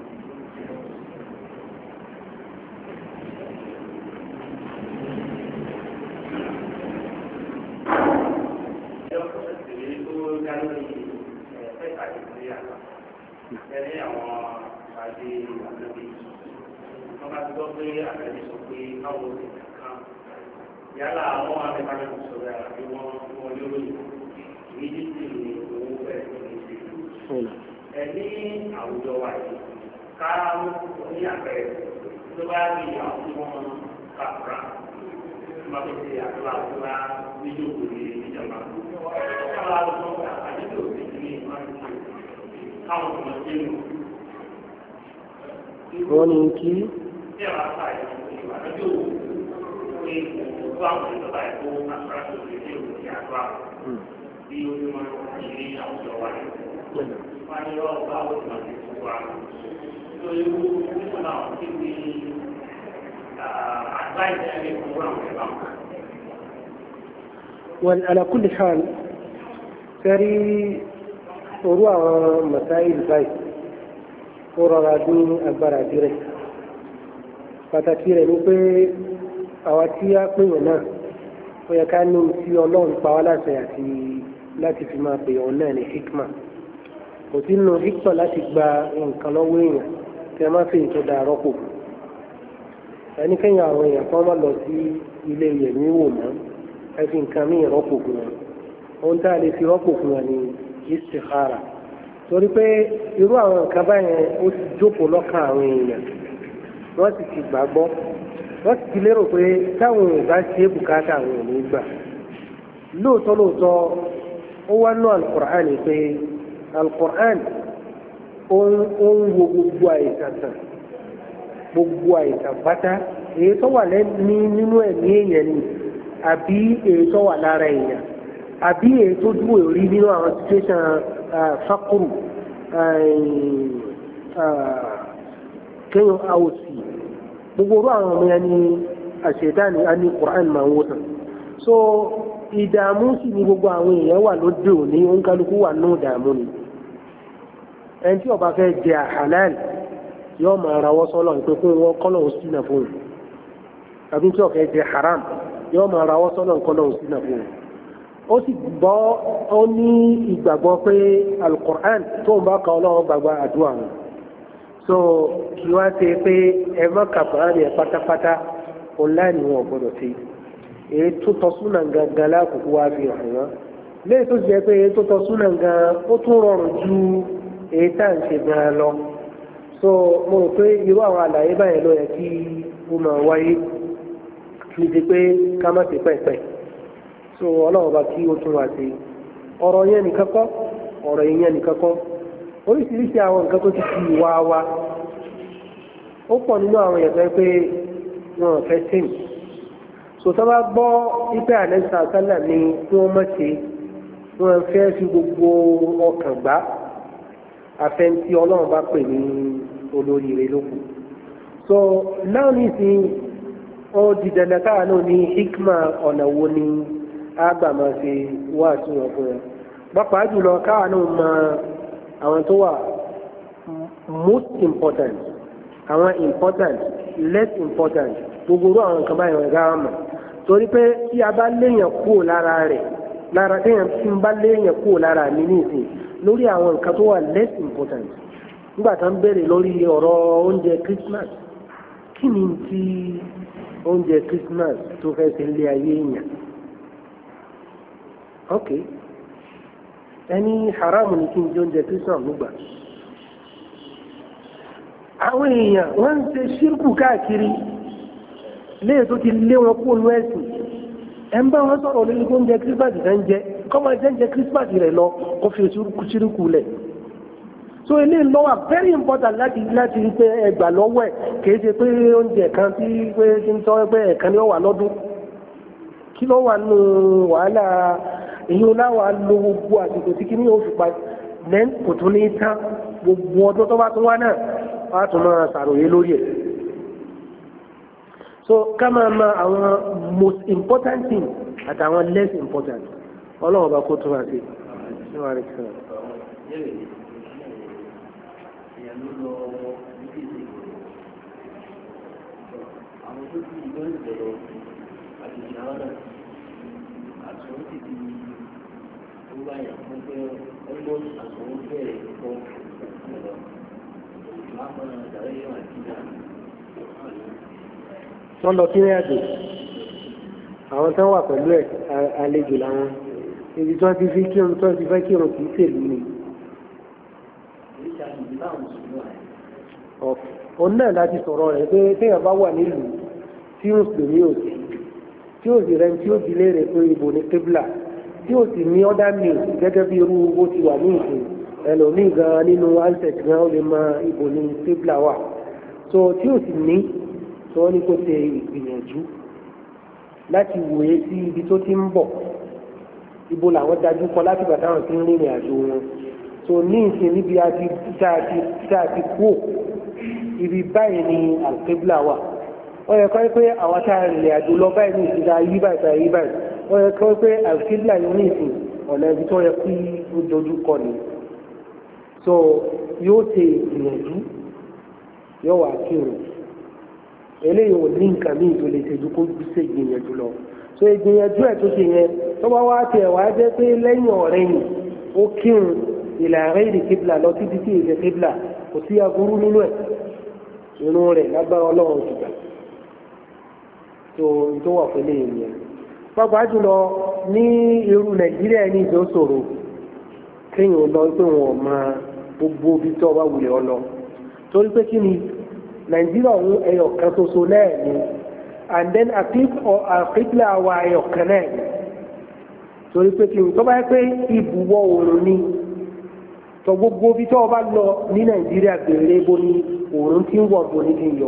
S2: Ẹni àwọn àdé àgbẹ̀bí wọ́n bá ti gbọ́ pé àgbẹ̀bí sọ pé káwọn òsì kankan yálà àwọn àgbẹ̀bí sọ̀rọ̀ àbí wọ́n wọ́n lérò yìí ní títì ní owó bẹ̀rẹ̀ tó ní ṣe. Ẹni àwùjọ wa yìí ká ní àpẹẹrẹ tó bá rí àwọn tí wọ́n kàkúrà tó bá fi ṣe àdúrà tó bá níjó kò ní ìjọba. Káwọn àlùfọ́ àdébí òsì ní ìmọ̀ káwọn ọmọ ṣe nù.
S1: wọ́n ní kí.
S2: Bí àwọn àṣà ìwà lọ́jọ́ òwò pé òkú àwọn ìjọba ẹ̀kọ́ àṣà tó lè dé òkú ní àgbà bí ó ní wọn ṣe ní àwùjọ wa ní. Wọ́n ní lọ́wọ́ bá wọ́n ti máa ti fún wa. Tó ewu nígbà náà kí ni àgbá ìtẹ́lẹ̀ fún àwọn ẹ̀bá wọn.
S1: wọ́n ala kulli hal sẹ́rí orú àwọn masáìl báyìí ó rọra dín agbára dirẹ̀ pàtàkì rẹ̀ ni pé àwa tí a pèèyàn náà ó yẹ ká ní tí ọlọ́run pa wá láṣẹ àti láti fi máa pè ọ́n náà ní hikma kò sí nínú hikma láti gba nǹkan lọ́wọ́ èèyàn tí a máa fi ètò dà rọ́pò ẹnikẹ́yìn àwọn èèyàn kan máa lọ sí ilé yẹ̀mí wò mọ́ ẹ fi nǹkan míì rọ́pò fún wọn ohun tá a lè fi rọ́pò fún wọn ni istikhara torí pé irú àwọn nǹkan báyẹn ó ti jókòó lọ́kàn àwọn èèyàn wọ́n sì ti gbàgbọ́ wọ́n sì ti lérò pé táwọn èèyàn bá ṣe bùkátà àwọn èèyàn nígbà lóòótọ́ lóòótọ́ ó wá nú alukur'an pé alukur'an ó ń wo gbogbo àìsàn tán gbogbo àìsàn pátá èyí tó wà ní nínú ẹ̀mí èèyàn ni àbí èyí tó wà lára èèyàn àbí èyí tó dúró rí nínú àwọn situation fakuru kéèyàn àwòsí gbogbo orú àwọn ọmọ yẹn ní àṣẹdáni a ní Qur'an máa ń wò tán so ìdààmú sì ni gbogbo àwọn èèyàn wà lóde òní oníkálukú wà nù ìdààmú ni ẹni tí ó bá fẹ́ jẹ halal yóò máa rawọ́ sọ́lọ̀ pé fún wọn kọ́lọ̀ ó sínà fún un tàbí tí ó fẹ́ jẹ haram yóò máa rawọ́ sọ́lọ̀ kọ́lọ̀ ó sínà fún un ó sì gbọ́ ó ní ìgbàgbọ́ pé alukur'an tó ń bá ka ọlọ́run gbàgbà àdúrà wọn so kí wá ṣe pé ẹ má ka Qur'an yẹn pátápátá online wọn gbọ́dọ̀ ṣe èyí tó tọ́ súnà gangan lákòókò wá fi hàn wọ́n lẹ́yìn tó jẹ́ pé èyí tó tọ́ súnà gan ó tún rọrùn ju èyí tá à ń ṣe gan lọ so mo rò pé irú àwọn àlàyé báyìí ló yẹ kí ó máa wáyé kí n ti pé ká má ṣe pẹ́ẹ́pẹ́ so ọlọ́run bá kí ó tún wá sí ọ̀rọ̀ yẹn nìkan kọ́ ọ̀rọ̀ yẹn nìkan kọ́ oríṣiríṣi àwọn nǹkan tó ti fi wá wá ó pọ̀ nínú àwọn èèyàn pé wọn fẹ́ sìn so tó bá gbọ́ ipe àlẹ́sà sálà ni kí wọ́n mọ̀ ṣe wọn fẹ́ fi gbogbo ọkàn gbá àfẹntí ọlọ́run bá pè ní olóríire lókun so náà nísìn ó di dandan káà náà ní hikma ọ̀nà wo ni àgbà máa ṣe wá àtúnyàn fún wọn pàápàá jùlọ káà náà mọ àwọn tó wà most important àwọn important less important gbogbo orú àwọn nǹkan báyìí wọn gáà mọ̀ torí pé tí a bá léèyàn kúrò lára rẹ̀ lára téèyàn tí ń bá léèyàn kúrò lára mi nísìn lórí àwọn nǹkan tó wà less important nígbà tá ń bẹ̀rẹ̀ lórí ọ̀rọ̀ oúnjẹ Christmas kí ni ti oúnjẹ Christmas tó fẹ́ ṣe lé ayé èèyàn ok ẹni haramu ni kí n jẹ oúnjẹ Christmas nígbà àwọn èèyàn wọ́n ń ṣe ṣírkù káàkiri léè tó ti lé wọn kó lú ẹ̀sìn ẹ ń bá wọn sọ̀rọ̀ lórí oúnjẹ Christmas rẹ̀ ń jẹ kọ́mọ ẹ̀jẹ̀ ń jẹ Christmas rẹ̀ lọ kó fi ṣírkù lẹ̀ so eléyìí lọ́wọ́ very important láti láti rí pé ẹgbà lọ́wọ́ ẹ̀ kìí ṣe pé oúnjẹ kan tí pé tí ń tọ́ pé ẹ̀kan ni ó wà lọ́dún kí ló wà nù wàhálà èyí ó láwàá lo gbogbo àsìkò tí kí ní oṣù pa then kò tún ní tán gbogbo ọdún tó bá tún wá náà wá tún máa ṣàròyé lórí ẹ̀ so ká máa ma àwọn most important thing àtàwọn less important ọlọ́run bá kó tún wá sí
S3: àwọn tó ti ìlú ìbẹ̀rọ àti ìṣàwọ́dà àtúnwò ti di owó àyà fún pé ọgbọ́n àtúnwò bẹ̀rẹ̀ kọ́ ọ̀rọ̀ lápá àdàrẹ́ yóò àti ìdá.
S1: wọ́n lọ kí ní àjò àwọn tó wà pẹ̀lú ẹ̀ àlejò làwọn ibi tí wọ́n ti fi kírun tí wọ́n ti fẹ́ kírun kì í ṣèlú ni. òun náà láti sọ̀rọ̀ rẹ̀ pé téèyàn bá wà nílùú tí ó sì ní òsì tí ó sì rẹ̀ tí ó di léèrè pé ibo ní kébìlà tí ó sì ní ọ́dá news gẹ́gẹ́ bí irú owó ti wà ní ìsìn ẹlòmíì gan nínú ansẹt gan ó lè mọ ibo ní kébìlà wà so tí ó sì ní tí wọ́n ní kó ṣe ìgbìyànjú láti wòye sí ibi tó ti ń bọ̀ ibo làwọn dájú kọ láti bàtà àwọn tí ń rìnrìn àjò wọn so ní ìsìn níbi àti tá a ti kú ibi báyìí ni alkebla wà wọ́n yẹ kọ́ pé àwọn tá a rìnrìn àjò lọ báyìí ní ìsìn tá a yí báyìí tá a yí báyìí wọ́n yẹ kọ́ pé alkebla yìí ní ìsìn ọ̀nà ibi tó yẹ kí ó dojú kọ ni so yóò ṣe ìgbìyànjú yóò wà kírun eléyìí ò ní nǹkan míì tó lè ṣèjú kó ṣe ìgbìyànjú lọ so ìgbìyànjú ẹ̀ tó ṣe yẹn tó bá wá tiẹ̀ wá jẹ́ pé lẹ́yìn ọ̀rẹ́ yìí ó kírun ìlànà ìdí kébìlà lọ títí tí ìṣe kébìlà kò sí aburú nínú ẹ̀ inú rẹ̀ lágbára ọlọ́run jùgbà tó tó wà pẹ̀lú ènìyàn pàápàá jùlọ ní irú nàìjíríà ní ìjọ ṣòro kéèyàn lọ pé wọn máa gbogbo ibi tó bá wulẹ̀ ọ lọ torí pé kí ni nàìjíríà ọ̀hún ẹyọ kan ṣoṣo náà ni and then àpípìlà wa ẹyọ kan náà ni torí pé kí ni tó bá yẹ pé ibùwọ̀ oòrùn ni tó gbogbo ibi tó bá lọ ní nàìjíríà bèrè bó ni oòrùn tí ń wọ̀ bó ní ti ń yọ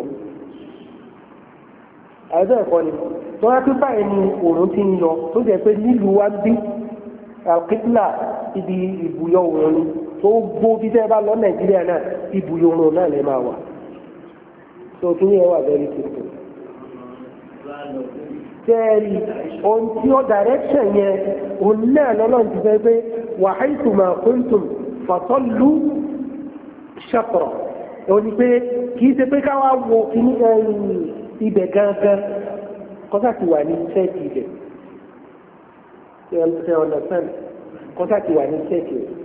S1: àìsàn ẹ̀kọ́ ni tó wá pé báyìí ni oòrùn ti ń yọ tó jẹ́ pé nílùú wa bí alqibla ibi ibùyọ oòrùn tó gbó bí tẹ́ bá lọ nàìjíríà náà ibùyọ oòrùn náà lè máa wà tó tún yẹ wà very simple. Tẹ́ẹ̀rì ohun tí ó direction yẹn òun náà lọ́lọ́run ti fẹ́ pé wa haythuma kuntum fasallu shatra òun ni pé kì í ṣe pé káwá wo kíní ibẹ̀ gangan kọ́sà ti wà ní sẹ́ẹ̀tì ibẹ̀ ṣe understand kọ́sà ti wà ní sẹ́ẹ̀tì rẹ̀.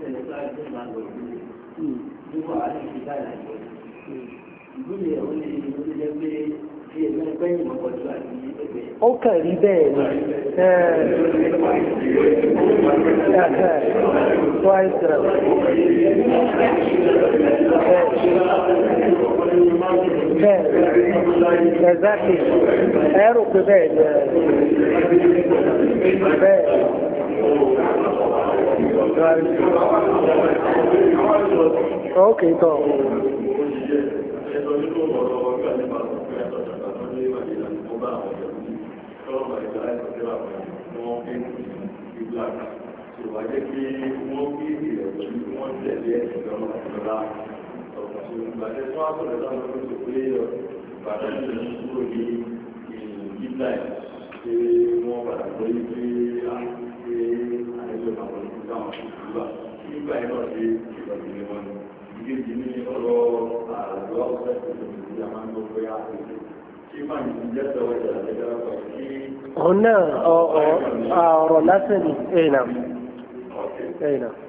S1: Ó kàn rí bẹ́ẹ̀ ni tó àìsàn bẹ́ẹ̀ exactly ẹ̀rù pé bẹ́ẹ̀ ni bẹ́ẹ̀ ok tó.
S4: Ìwádìí kí wọ́n bí ìrẹ̀ pẹ̀lú wọ́n tẹ̀lé ìjọba ìjọba ọ̀pọ̀ ìgbàdé tó wá sọ̀rọ̀ láwọn olóṣèlú pé ìbàdà ìlú kúrò ní ìgbà ẹ̀ pé wọ́n padà pé pé àti àìsàn àwọn ìgbà wọn ìgbà nígbà ẹ̀ náà ṣe ìgbàgbé wọn ni ìgbèjì ní ọ̀rọ̀ àrùn ọ̀sẹ̀ ìgbà máa ń gbọ́ pé àti kí máa ń jẹ́ sọ̀rọ̀ ìjọba
S1: هنا ọ̀rọ̀ lásán ni ẹ̀yìn náà ẹ̀yìn náà.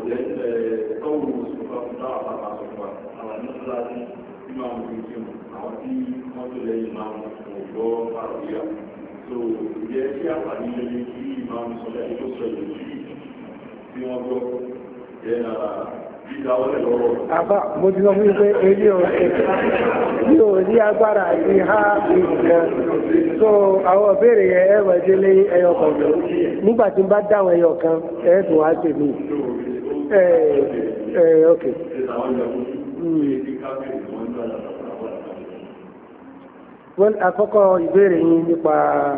S1: Àbá mo ti sọ fún yín pé èyí ò ní ò ní agbára àti ha ìgbìyàn so àwọn ìbéèrè yẹn ẹ wẹ̀ délé ẹyọ kan jù nígbà tí n bá dáhùn ẹyọ kan ẹ tún wá ṣe mí ẹ ẹ ok. wọ́n àkọ́kọ́ ìbéèrè yín nípa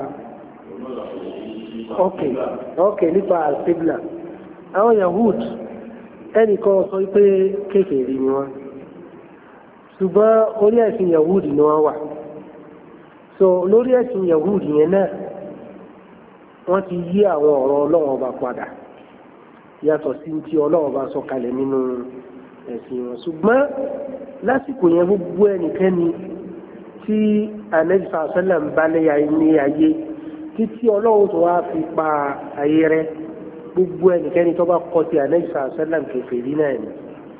S1: ok ok nípa alqibla àwọn Yahud ẹnìkan sọ pé kékeré ni wọ́n ṣùgbọ́n orí ẹ̀sìn Yahudi ni wọ́n wà so lórí ẹ̀sìn Yahudi yẹn náà wọ́n ti yí àwọn ọ̀rọ̀ Ọlọ́run ọba padà yàtọ̀ sí ti Ọlọ́run ọba sọ kalẹ̀ nínú ẹ̀sìn wọn ṣùgbọ́n lásìkò yẹn gbogbo ẹnikẹ́ni tí Ànábì sàlẹ̀ ń bá ní ayé títí Ọlọ́run tó wá fi pa ayé rẹ̀ gbogbo ẹnikẹ́ni tó bá kọ́ ti Ànábì sàlám kèfèrí náà ni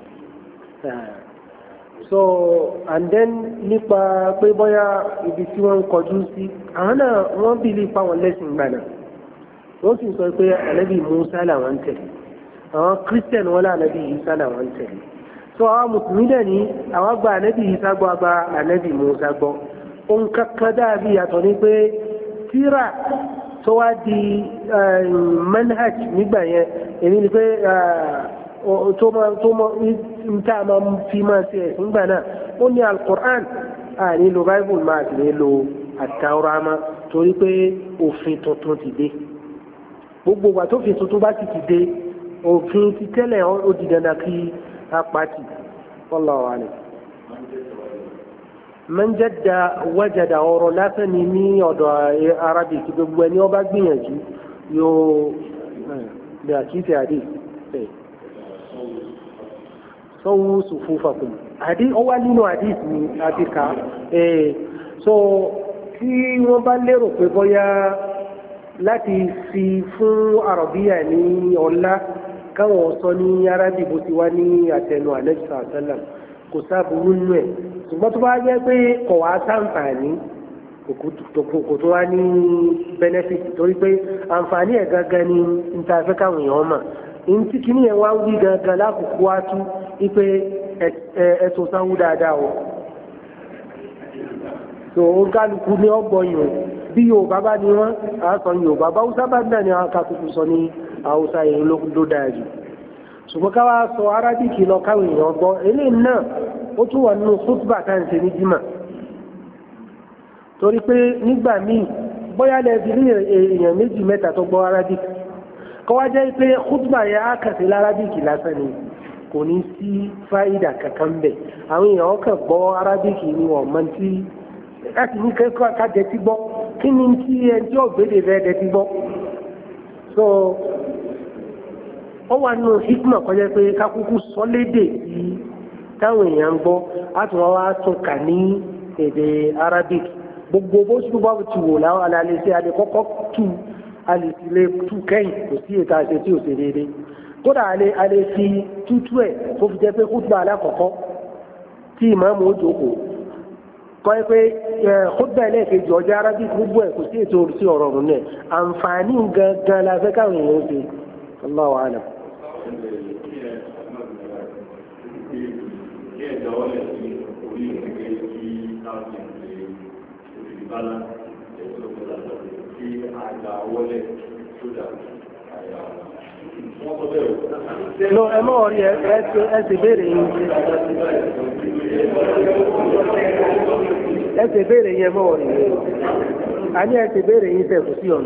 S1: so and then nípa pé bóyá ibi tí wọ́n ń kọjú sí àwọn náà wọ́n bí lè pa wọn lẹ́sìn gbànà wọ́n sì sọ pé Ànábì Mùsá làwọn ń tẹ̀lé àwọn Christian wọn lá Ànábì Ìsá làwọn ń tẹ̀lé so àwọn mùsùlùmí dẹ̀ ní àwọn gba Ànábì Ìsá gbọ́ gba Ànábì Mùsá gbọ́ ohun kankan dàbí yàtọ̀ ní pé tíra tó wá di manhaj nígbà yẹn èmi ni pé tó máa tó máa ń tá a máa fi máa ṣe ẹ̀sìn gbà náà ó ní alukur'an a nílò bible máa sì nílò àtàwọ̀rámá torí pé òfin tuntun ti dé gbogbo ìgbà tó fi tuntun bá sì ti dé òfin ti tẹ́lẹ̀ ó di dandan kí a pàtì wallahu alim. mẹ́njẹ́dà wájàdà ọ̀rọ̀ lásán ni ní ọ̀dọ̀ arabic gbogbo ẹni ọba gbìyànjú yóò bí àkíyèsí àdé sọ́wọ́ sùfúfàkùn àdé ọwá nínú àdé ní àdíkà so tí wọ́n bá lérò pé bóyá láti fi fún àrọ̀bíyà ní ọlá káwọn sọ ní arabic bó ti wá ní àtẹnu Ànábì sàlám kò sáàbùrú nínú ẹ̀ ṣùgbọ́n tó bá jẹ́ pé kò wá sáǹfààní kò tó wá ní benefit torí pé àǹfààní ẹ̀ gangan ni ìtafẹ́ káwọn èèyàn mà ní tí kìíní ẹ̀ wá ń wí gangan lákòókò wá tú wípé ẹ̀tọ́ sanwó dáadáa o so ó kálukú ní ọgbọ̀nyìn bí Yorùbá bá ní wọ́n á sọ Yorùbá bá Haúsá bá náà ni àwọn akásùkù sọ ní Haúsá yẹn ló dáa jù ṣùgbọ́n ká wá sọ arábìkì lọ káwọn èèyàn gbọ́ eléyìí náà ó tún wà nínú khutba tá à ń ṣe ní jimá torí pé nígbà míì bóyá lẹ́ẹ̀bí ní èèyàn méjì mẹ́ta tó gbọ́ arábìkì kọ́wá jẹ́ pé khutba yẹn á kàṣe lárábìkì lásán ni kò ní sí fáìdà kankan bẹ̀ àwọn èèyàn kàn gbọ́ arábìkì ni wọ́n mọ tí láti ní kẹ́kọ̀ọ́ ká dẹ́tí gbọ́ kí ni tí ẹni tí ọ̀gbẹ́dẹ fẹ́ dẹ́tí gbọ́ so ó wà nínú hikma kọjá pé kákúkú sọlédè tí táwọn èèyàn ń gbọ́ á tún wá tún kà ní èdè arabic gbogbo bó ṣubú bá ti wò láwọn alẹ́ sí alẹ́ kọ́kọ́ tù alẹ́ sí lè tù kẹ́yìn kò sí ètò àṣẹ tí ò ṣe déédéé kódà alẹ́ alẹ́ fi tútù ẹ̀ tó fi jẹ́ pé kútùbà alákọ̀ọ́kọ́ tí ìmáàmù ó jókòó kọ́ ẹ pé kútùbà ẹlẹ́ẹ̀kejì ọjà arabic gbogbo ẹ̀ kò sí ètò sí ọ̀rọ̀ ọ̀run náà àǹfààní gangan la fẹ́ káwọn èèyàn ṣe Allahu a'lam. No, ẹ mọ̀ rí ẹ sì béèrè yín. Ẹ sì béèrè yín ẹ mọ̀ rí. A ní ẹ sì béèrè yín sẹ̀ kò sí ọ̀nà.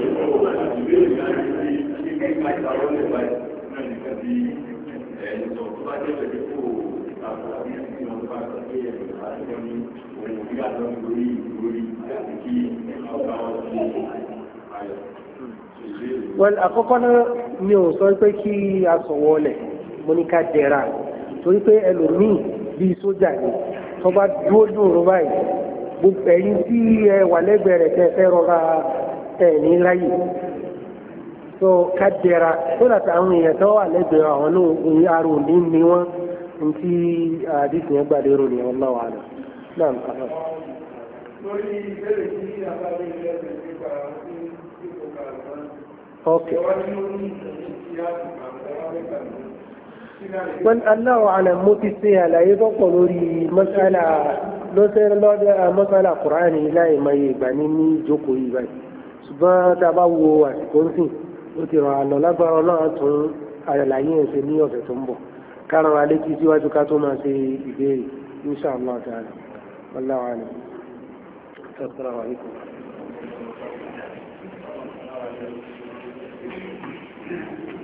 S1: Well, àkọ́kọ́ náà mi ò sọ pé kí a sọ̀wọ́ ọlẹ̀ mo ní ká dẹ̀ra torí pé ẹlòmíì bíi sójà ni tó bá dúró dùn báyìí gbogbo ẹ̀yin tí ẹ wà lẹ́gbẹ̀ẹ́ rẹ̀ tẹ́ fẹ́ rọra ẹ̀ ní láyè so ká dẹ̀ra tó dàtà àwọn èèyàn tó wà lẹ́gbẹ̀ẹ́ àwọn náà arò ní ní wọ́n ní tí àdìsí yẹn gbà lérò ní ọlá wa rẹ̀ náà ń kàwé.
S5: lórí ìbéèrè tí àbáwí ilé ẹ̀sìn nípa ipò kàlùmọ́.
S1: Okay. Wọ́n aláwọ̀ àlẹ́ mo ti ṣe àlàyé tó pọ̀ lórí mọ́sálà lọ́sẹ̀rẹ̀ lọ́dẹ̀ mọ́sálà Kùránì láì máa yẹ ìgbà ní ní ìjókòó yìí báyìí. Ṣùgbọ́n tá a bá wo àsìkò ń sìn, ó ti ràn án lọ lágbára náà tún àlàyé ẹ̀ ṣe ní ọ̀sẹ̀ tó ń bọ̀. Kára wa létí síwájú ká tó máa ṣe ìbéèrè. Insha Allah ta'ala. Wallahu a'lam. Assalamu alaikum. Thank you.